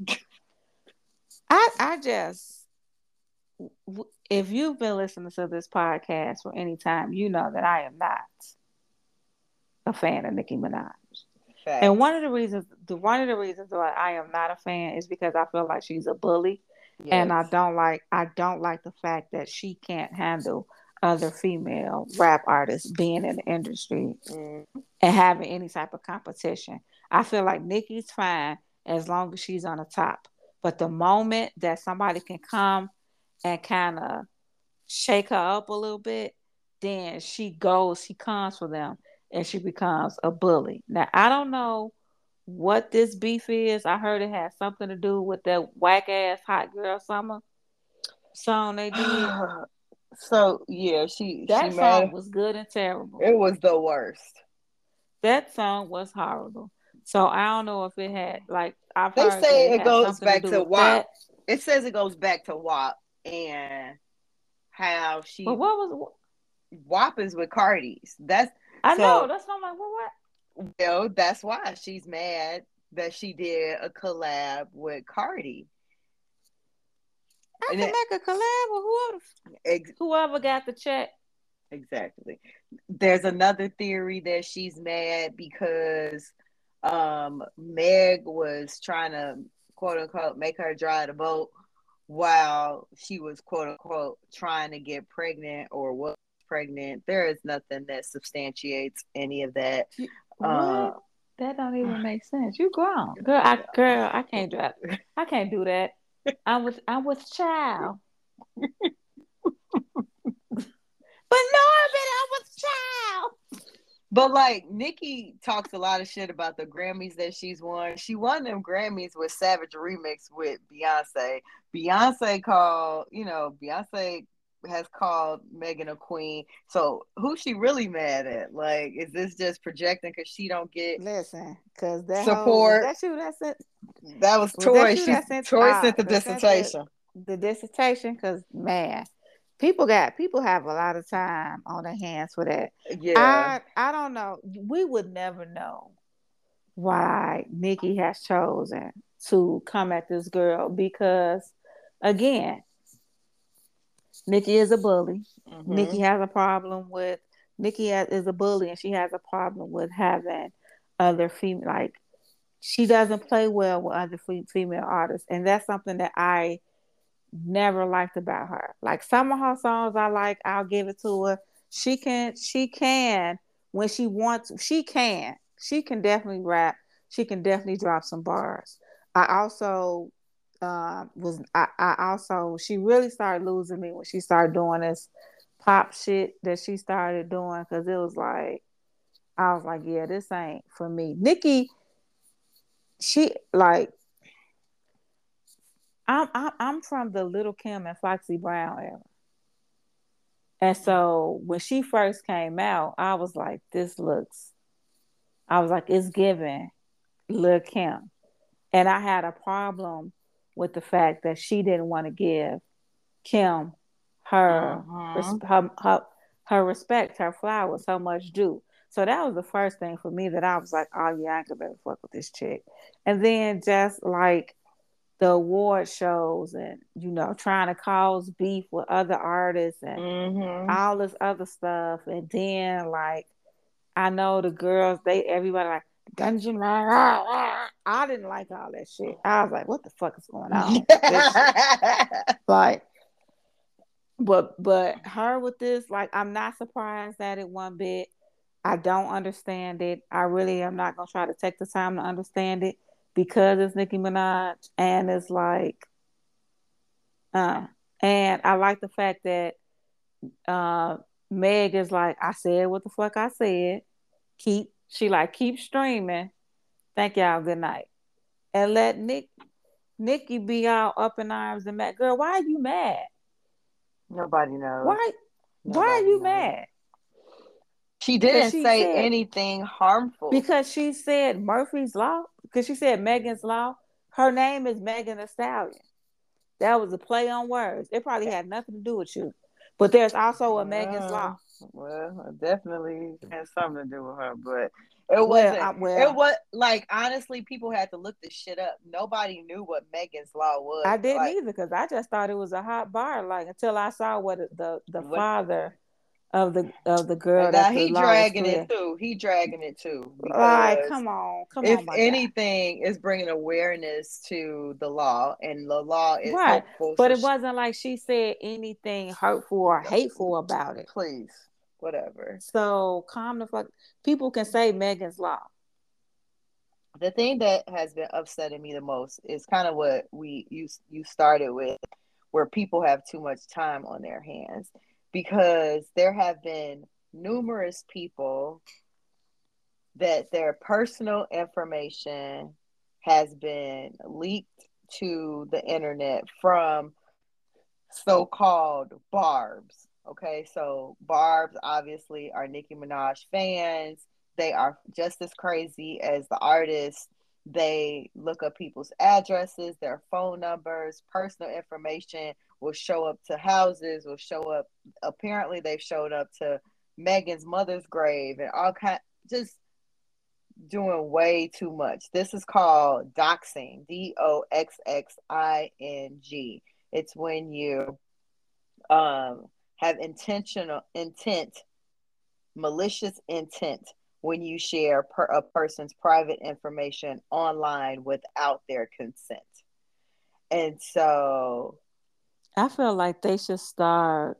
I just if you've been listening to this podcast for any time, you know that I am not a fan of Nicki Minaj. And Facts. one of the reasons why I am not a fan is because I feel like she's a bully, and Yes. I don't like the fact that she can't handle other female rap artists being in the industry Mm. and having any type of competition. I feel like Nicki's fine as long as she's on the top, but the moment that somebody can come and kind of shake her up a little bit, then she comes for them and she becomes a bully. Now, I don't know what this beef is. I heard it had something to do with that whack ass Hot Girl Summer song they did. So yeah, she That song mad. was good and terrible. It was the worst. That song was horrible. So I don't know if it had like I've They heard that say it it had goes something to back do to with WAP. that. It says it goes back to WAP and how But she what was WAP is with Cardi's. That's I know so that's not like what well, that's why she's mad that she did a collab with Cardi. I And can it, make a collab with ex- whoever got the check. exactly. There's another theory that she's mad because Meg was trying to quote unquote make her drive the boat while she was quote unquote trying to get pregnant or was pregnant. There is nothing that substantiates any of that. Uh, What? That don't even make sense. You grown, girl. I can't drive. I can't do that. I'm with child. But Norbit, I'm with child. but like Nikki talks a lot of shit about the Grammys that she's won. She won them Grammys with Savage Remix with Beyonce. Beyonce has called Megan a queen. So who's she really mad at? Like, is this just projecting because she don't get Listen, cause that whole was support? that you that sent That was was that Tori. you that sent Tori sent the that sent dissertation. the dissertation? Cause man, people have a lot of time on their hands for that. Yeah. I don't know. We would never know why Nikki has chosen. to come at this girl because, again, Nikki is a bully. Nikki Mm-hmm. has a problem with is a bully, and she has a problem with having other female, like, she doesn't play well with other female artists, and that's something that I never liked about her. Like, some of her songs I like, I'll give it to her. She can when she wants. She can definitely rap. She can definitely drop some bars. I also I also, she really started losing me when she started doing this pop shit that she started doing, because it was like, I was like, yeah, this ain't for me. Nikki, she like, I'm from the Little Kim and Foxy Brown era. And so when she first came out, I was like, I was like, it's giving Lil Kim. And I had a problem with the fact that she didn't want to give Kim her, Mm-hmm. her respect, her flowers, her much due. So that was the first thing for me, that I was like, oh yeah, I could better fuck with this chick. And then just like the award shows, and trying to cause beef with other artists and Mm-hmm. all this other stuff. And then, like, I know the girls, everybody like Dungeon Rah, rah, rah. I didn't like all that shit. I was like, what the fuck is going on with this shit? Like, but her with this, like, I'm not surprised at it one bit. I don't understand it. I really am not gonna try to take the time to understand it, because it's Nicki Minaj, and it's like, uh, and I like the fact that uh, Meg is like, I said what the fuck I said. Keep streaming. Thank y'all. Good night. And let Nikki be all up in arms and mad. Girl, why are you mad? Nobody knows. Why why are Nobody you knows. mad? She Because didn't she say said anything harmful. because she said Murphy's Law, because she said Megan's Law. Her name is Megan Thee Stallion. That was a play on words. It probably had nothing to do with you. But there's also a Megan's Law. Well, it definitely has something to do with her, but it Well, wasn't. It well, was like, honestly, people had to look this shit up. Nobody knew what Megan's Law was. I didn't Like, either, because I just thought it was a hot bar. Like, until I saw what the what? father of the girl And now that the he law was dragging it clear. too. He dragging it too Like, because come if on, my guy. anything, is bringing awareness to the law, and the law is Right, helpful. but So, it wasn't like she said anything hurtful or hateful about it. please, whatever. So calm the fuck. People can say Megan's Law. The thing that has been upsetting me the most is kind of what you started with, where people have too much time on their hands, because there have been numerous people that their personal information has been leaked to the internet from so-called Barbs. Okay, so Barbs obviously are Nicki Minaj fans. They are just as crazy as the artists. They look up people's addresses, their phone numbers, personal information will show up to houses, will show up. Apparently, they've showed up to Megan's mother's grave and all kind. Just doing way too much. This is called doxing. DOXXING. It's when you have intentional intent, malicious intent, when you share a person's private information online without their consent. And so, I feel like they should start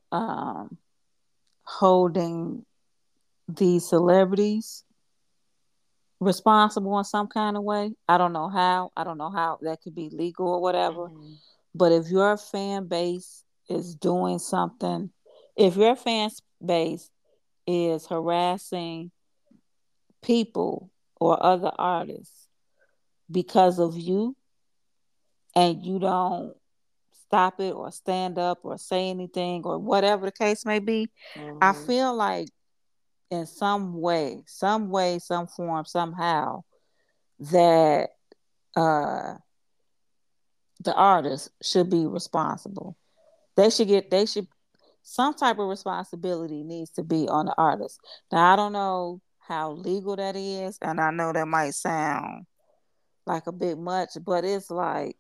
holding these celebrities responsible in some kind of way. I don't know how. I don't know how that could be legal or whatever. mm-hmm, But if your fan base is doing something, if your fan base is harassing people or other artists because of you, and you don't stop it or stand up or say anything or whatever the case may be, I mm-hmm. feel like in some form, somehow, that uh, the artist should be responsible. They should, some type of responsibility needs to be on the artist. Now, I don't know how legal that is, and I know that might sound like a bit much, but it's like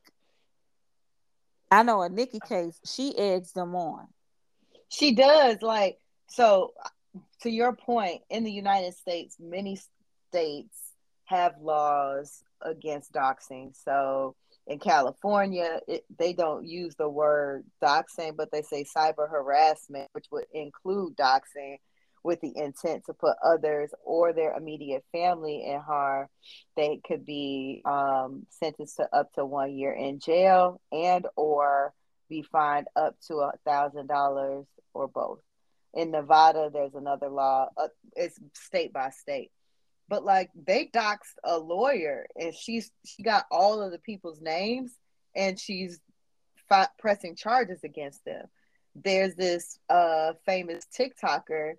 I know in Nikki case, she eggs them on. She does. Like, so to your point, in the United States, many states have laws against doxing. So in California, they don't use the word doxing, but they say cyber harassment, which would include doxing with the intent to put others or their immediate family in harm. They could be sentenced to up to 1 year in jail and or be fined up to $1,000 or both. In Nevada, there's another law. It's state by state, but like they doxed a lawyer, and she got all of the people's names, and she's pressing charges against them. There's this famous TikToker.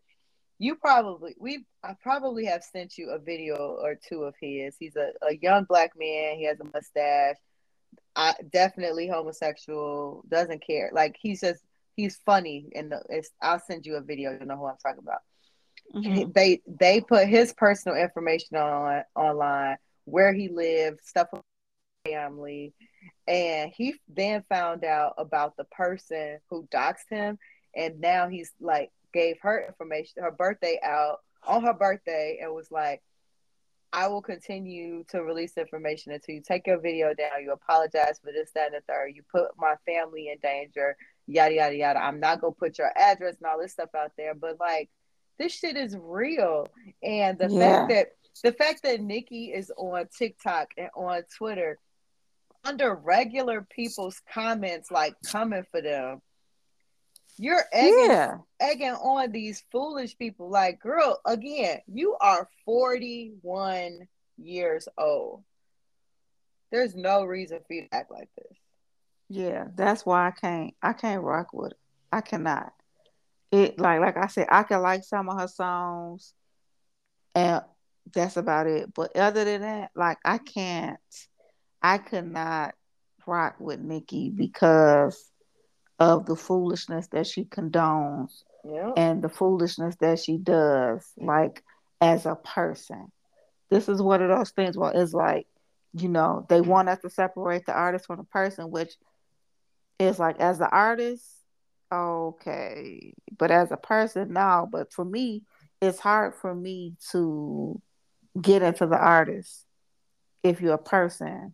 I probably have sent you a video or two of his. He's a young black man. He has a mustache. Definitely homosexual. Doesn't care. Like he's funny, and I'll send you a video. You know who I'm talking about. Mm-hmm. They put his personal information online, where he lived, stuff with family, and he then found out about the person who doxed him, and now he's like gave her information, her birthday out on her birthday, and was like, I will continue to release information until you take your video down. You apologize for this, that, and the third. You put my family in danger, yada, yada, yada. I'm not going to put your address and all this stuff out there. But like, this shit is real. And Yeah. the fact that Nikki is on TikTok and on Twitter under regular people's comments, like coming for them, you're Yeah. egging on these foolish people. Like, girl, again, you are 41 years old. There's no reason for you to act like this. Yeah. That's why I can't rock with it. I cannot. It like I said, I can like some of her songs and that's about it. But other than that, like I could not rock with Nikki because of the foolishness that she condones Yeah, and the foolishness that she does, like as a person. This is one of those things where it's like, they want us to separate the artist from the person, which is like as the artist, okay. But as a person, no. But for me, it's hard for me to get into the artist if your person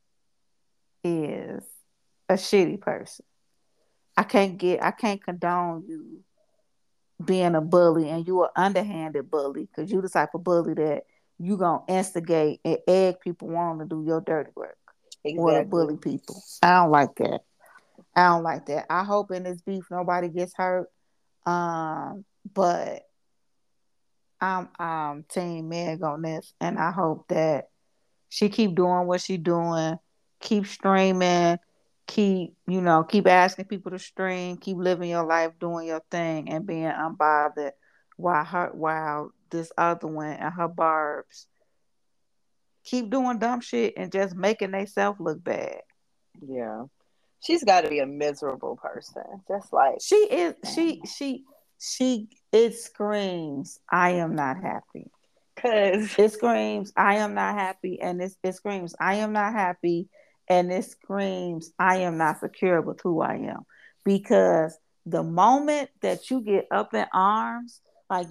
is a shitty person. I can't condone you being a bully and you an underhanded bully because you the type of bully that you gonna instigate and egg people on to do your dirty work or to exactly. bully people. I don't like that. I don't like that. I hope in this beef nobody gets hurt. But I'm team Meg on this, and I hope that she keep doing what she doing, keep streaming, keep asking people to stream, keep living your life, doing your thing, and being unbothered while this other one and her barbs keep doing dumb shit and just making themselves look bad. Yeah. She's got to be a miserable person. Just like, She is man. she it screams, I am not happy. Because, It screams, I am not happy, and it screams, I am not happy, and it screams, I am not secure with who I am. Because the moment that you get up in arms, like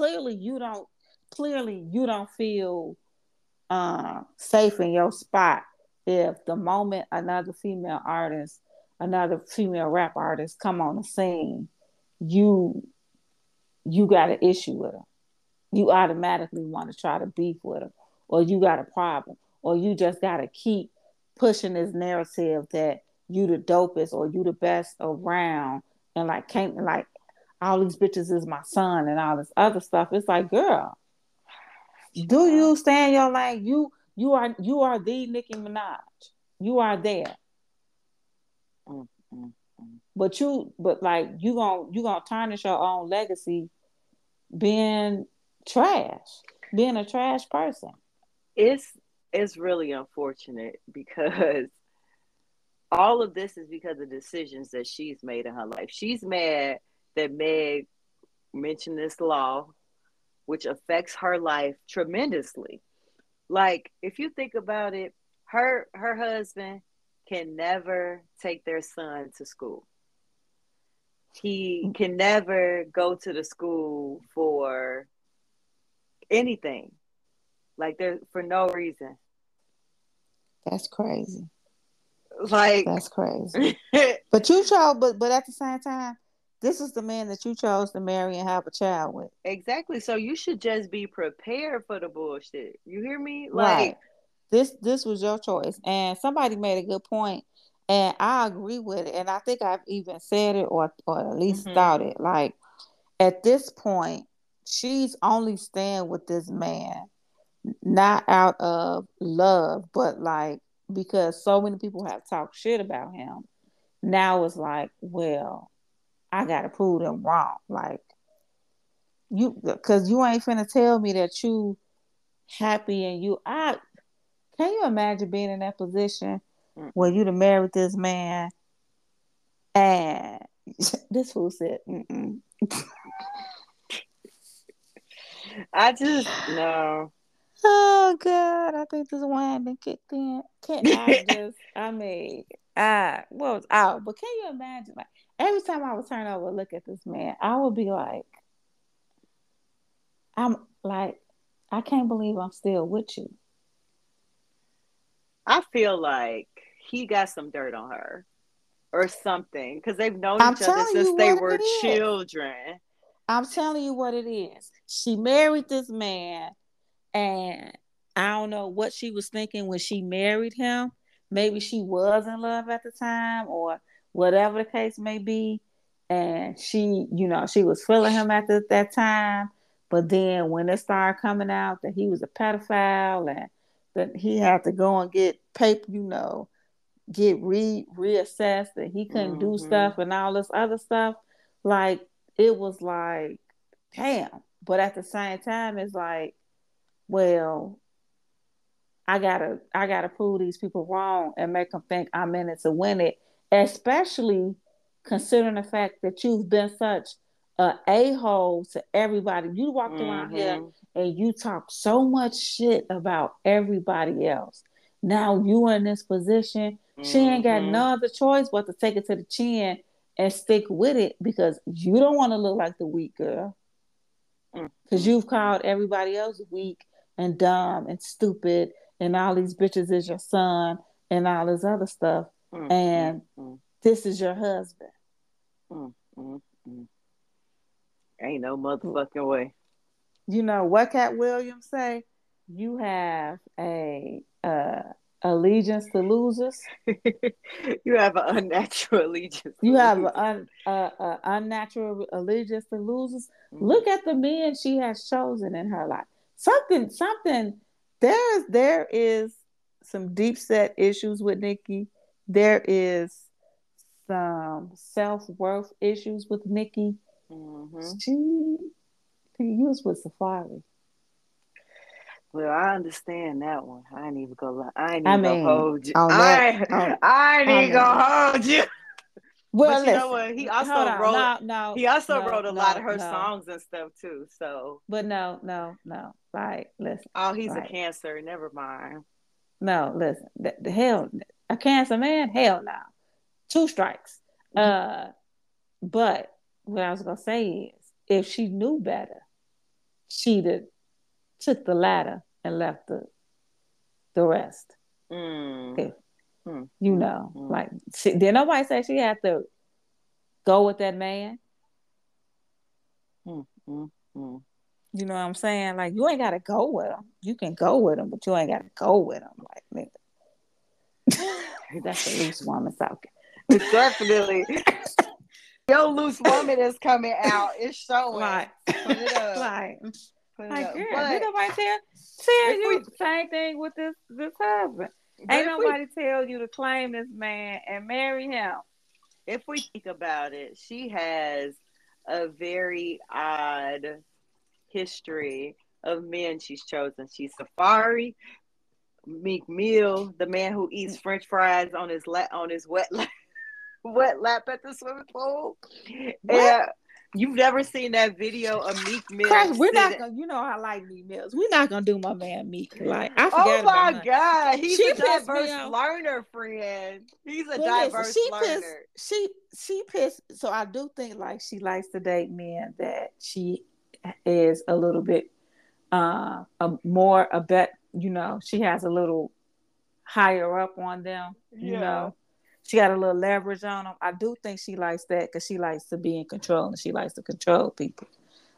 you don't feel safe in your spot if the moment another female rap artist come on the scene, you you got an issue with them, you automatically want to try to beef with them, or you got a problem, or you just got to keep pushing this narrative that you the dopest or you the best around, and like can't like all these bitches is my son and all this other stuff. It's like, girl, do child. you stand your lane? You are the Nicki Minaj. You are there, Mm, mm, mm. but like you gonna tarnish your own legacy being trash, being a trash person. It's, it's really unfortunate because all of this is because of decisions that she's made in her life. She's mad that Meg mentioned this law, which affects her life tremendously. Like, if you think about it, Her husband can never take their son to school. He can never go to the school for anything. Like there for no reason. That's crazy. Like That's crazy. But you chose, but at the same time, this is the man that you chose to marry and have a child with. exactly. So you should just be prepared for the bullshit. You hear me? Right. Like, This was your choice. And somebody made a good point, and I agree with it. And I think I've even said it or at least mm-hmm, thought it. Like at this point, she's only staying with this man not out of love, but like because so many people have talked shit about him. Now it's like, well, I gotta prove them wrong. Like you, because you ain't finna tell me that you happy and you. I can you imagine being in that position where mm-mm. you'd have married this man and this fool said, mm-mm. I just no. Oh God, I think this wine been kicked in. Can't I just? I mean, I was out, but can you imagine? Like every time I would turn over and look at this man, I would be like, I'm like, I can't believe I'm still with you. I feel like he got some dirt on her or something because they've known I'm each other telling since you they what it were is. children. I'm telling you what it is. She married this man, and I don't know what she was thinking when she married him. Maybe she was in love at the time, or whatever the case may be. And she was feeling him at that time. But then when it started coming out that he was a pedophile and that he had to go and get paper, get reassessed, that he couldn't do Mm-hmm. stuff and all this other stuff, like it was like, damn. But at the same time, it's like, well, I gotta prove these people wrong and make them think I'm in it to win it. Especially considering the fact that you've been such a hole to everybody. You walked around here Mm-hmm. and you talk so much shit about everybody else. Now you in this position. She ain't got Mm-hmm. no other choice but to take it to the chin and stick with it because you don't want to look like the weak girl. Because you've Mm-hmm. called everybody else weak and dumb and stupid, and all these bitches is your son, and all this other stuff. And Mm-hmm. this is your husband. Mm-hmm. Ain't no motherfucking way. You know what Cat Williams say? You have a allegiance to losers. You have an unnatural allegiance to You have losers. a unnatural allegiance to losers. Mm-hmm. Look at the men she has chosen in her life. Something. There is some deep set issues with Nikki. There is some self worth issues with Nikki. Mm-hmm. She used with Safari. Well, I understand that one. I ain't even gonna lie. I ain't I even gonna mean, hold you. on that, I ain't I even mean, gonna hold you. well, But you know listen, what? hold on, no, no, He also no, wrote a lot of no, her no, songs and stuff too. So but no, no, no. Like, listen, oh, he's a like, Cancer. Never mind. no, listen, the hell, a cancer man, hell no, two strikes. Uh, but what I was gonna say is, if she knew better, she'd have took the ladder and left the rest. Mm, If mm, mm. like, did nobody say she had to go with that man? Mm, mm, mm. You know what I'm saying? Like, you ain't gotta go with him. You can go with him, but you ain't gotta go with him. Like, nigga, that's a loose woman talking. Definitely. Your loose woman is coming out. It's Like, showing. Put it up. like, Put it like, up. girl, did But nobody tell if you we same thing with this husband? but Ain't nobody tell you to claim this man and marry him. if we think about it, she has a very odd history of men she's chosen. She's Safari, Meek Mill, the man who eats French fries on his wet lap at the swimming pool, What? and You've never seen that video of Meek Mill Crash, we're not sitting. gonna. You know I like Meek Mills. We're not gonna do my man Meek. Like I Oh forgot about my her. God, he's She a pissed me diverse off. learner, friend. He's a But listen, diverse she pissed. learner. She pissed. So I do think like she likes to date men that she is a little bit a bet. You know, she has a little higher up on them. You Yeah. know, she got a little leverage on them. I do think she likes that because she likes to be in control and she likes to control people.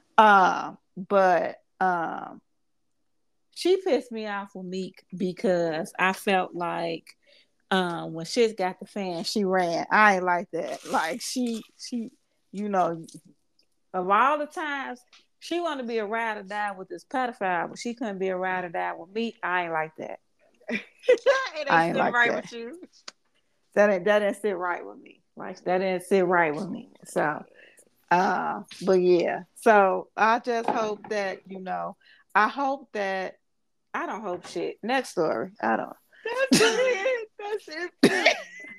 But she pissed me off with Meek because I felt like when shit got the fan, she ran. I ain't like that. Like she, you know, of all the times she wanted to be a ride or die with this pedophile, but she couldn't be a ride or die with me. I ain't like that. It ain't I ain't sitting like right that. with you. That didn't sit right with me. Like that didn't sit right with me. So but yeah. So I just hope that, I hope that I don't hope shit. Next story. I don't. That's it. That's it.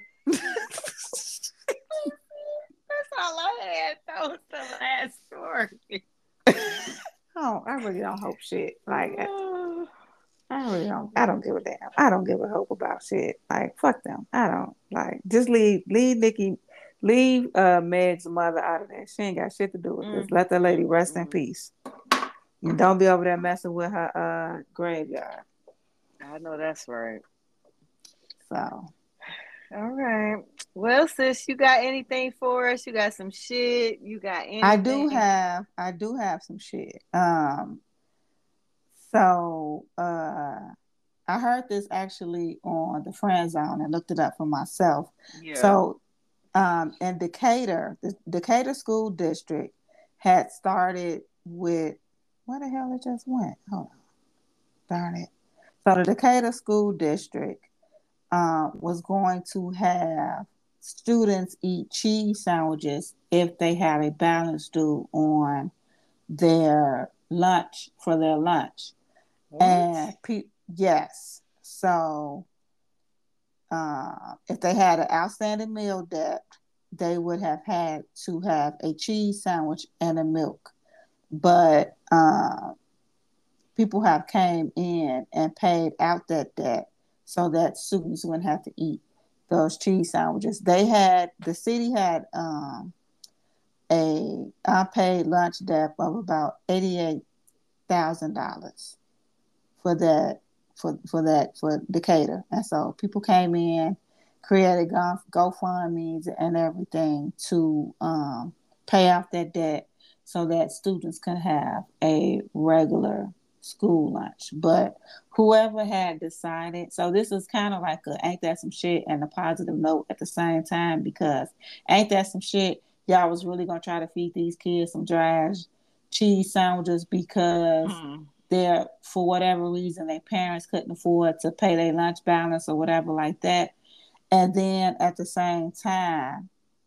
That's all I had. That was the last story. I really don't hope shit. Like I really don't. I don't give a damn. I don't give a hope about shit. Like fuck them. I don't like. Just leave Nikki, leave Meg's mother out of that. She ain't got shit to do with this. Let that lady rest in peace. And don't be over there messing with her graveyard. I know that's right. So All right. Well, sis, you got anything for us? You got some shit? You got I do anything? have some shit. So I heard this actually on the Friend Zone and looked it up for myself. Yeah. So in Decatur, the Decatur School District had started with where the hell it just went? Hold on. Darn it. So the Decatur School District was going to have students eat cheese sandwiches if they had a balance due on their lunch for their lunch. What? And yes, so if they had an outstanding meal debt, they would have had to have a cheese sandwich and a milk. But people have came in and paid out that debt so that students wouldn't have to eat those cheese sandwiches. The city had a unpaid lunch debt of about $88,000 for that for Decatur. And so people came in, created GoFundMe's and everything to pay off that debt so that students can have a regular school lunch. But whoever had decided, so this is kind of like ain't that some shit and a positive note at the same time, because ain't that some shit, y'all was really gonna try to feed these kids some dry cheese sandwiches because they're, for whatever reason, their parents couldn't afford to pay their lunch balance or whatever like that. And then at the same time,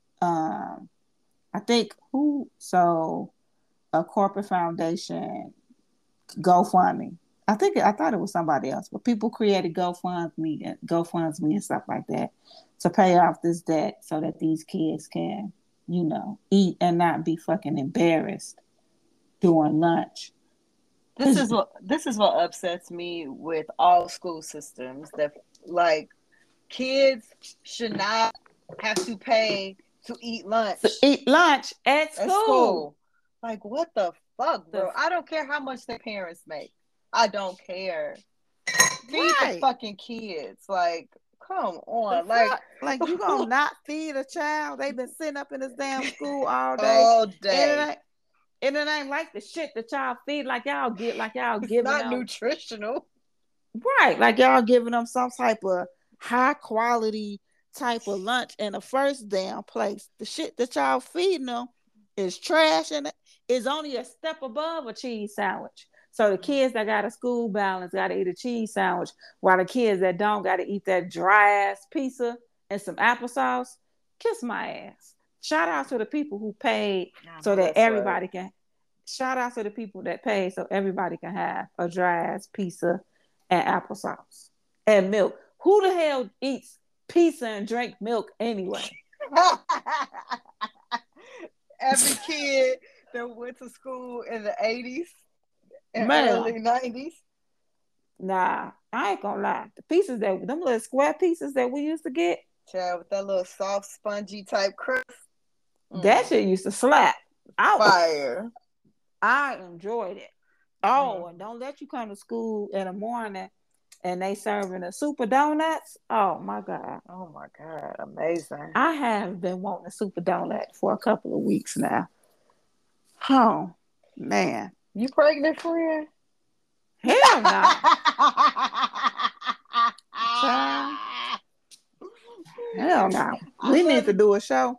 I think a corporate foundation, GoFundMe. I thought it was somebody else, but people created GoFundMe and stuff like that to pay off this debt so that these kids can, eat and not be fucking embarrassed during lunch. This is what upsets me with all school systems, that like kids should not have to pay to eat lunch. At school. Like what the fuck, bro? I don't care how much their parents make. I don't care. Feed the fucking kids. Like, come on. Like you gonna not feed a child? They've been sitting up in this damn school all day. All day. And it ain't like the shit that y'all feed. Like y'all giving not them nutritional. Right. Like y'all giving them some type of high quality type of lunch in the first damn place. The shit that y'all feeding them is trash and is only a step above a cheese sandwich. So the kids that got a school balance got to eat a cheese sandwich, while the kids that don't got to eat that dry ass pizza and some applesauce. Kiss my ass. Shout out to the people who paid so that everybody can. Shout out to the people that paid so everybody can have a dry ass pizza and applesauce and milk. Who the hell eats pizza and drink milk anyway? every kid that went to school in the 80s and Man, early 90s. nah, I ain't gonna lie. The pieces that them little square pieces that we used to get, Child, with that little soft, spongy type crust. that shit used to slap. Fire. I enjoyed it. Oh, and don't let you come to school in the morning and they serving the super donuts. Oh my God. Oh my God. Amazing. I have been wanting a super donut for a couple of weeks now. Oh man. You pregnant, friend? Hell no. Child. Hell no. We need to do a show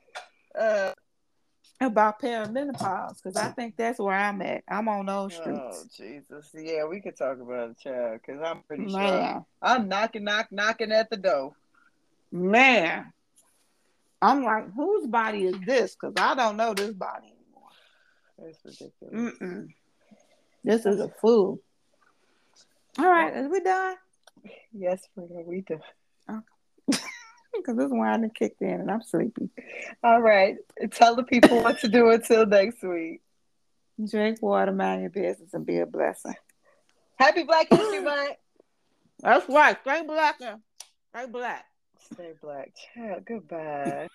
about perimenopause because I think that's where I'm at. I'm on those streets. Oh Jesus! Yeah, we could talk about it, child, because I'm pretty sure Man. I'm knocking at the door. Man, I'm like, whose body is this? Because I don't know this body anymore. That's ridiculous. This is a fool. All right, is we done? Yes, we done. Because this wine done kicked in and I'm sleepy. All right. Tell the people what to do until next week. Drink water, mind your business, and be a blessing. Happy Black History Month. That's right. Stay black. Stay black. Stay black. Child, goodbye.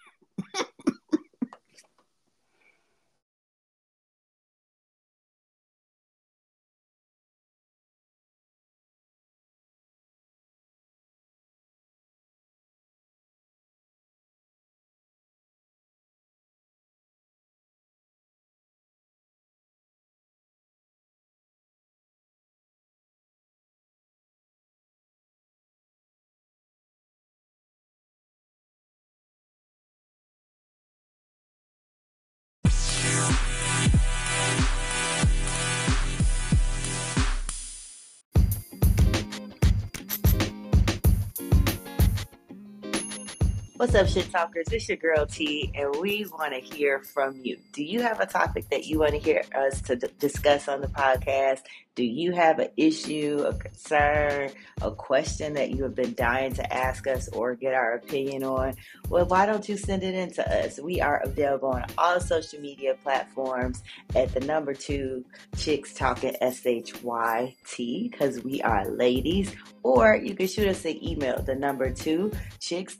What's up, shit talkers? It's your girl T, and we want to hear from you. Do you have a topic that you want to hear us to discuss on the podcast? Do you have an issue, a concern, a question that you have been dying to ask us or get our opinion on? Well, why don't you send it in to us? We are available on all social media platforms at the number 2 Chicks Talking SHYT, because we are ladies. Or you can shoot us an email, the number 2 Chicks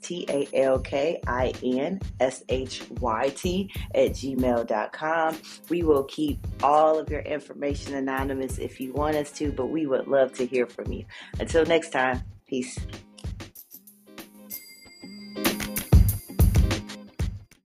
TALKINSHYT @gmail.com. We will keep all of your information anonymous if you want us to, but we would love to hear from you. Until next time, peace.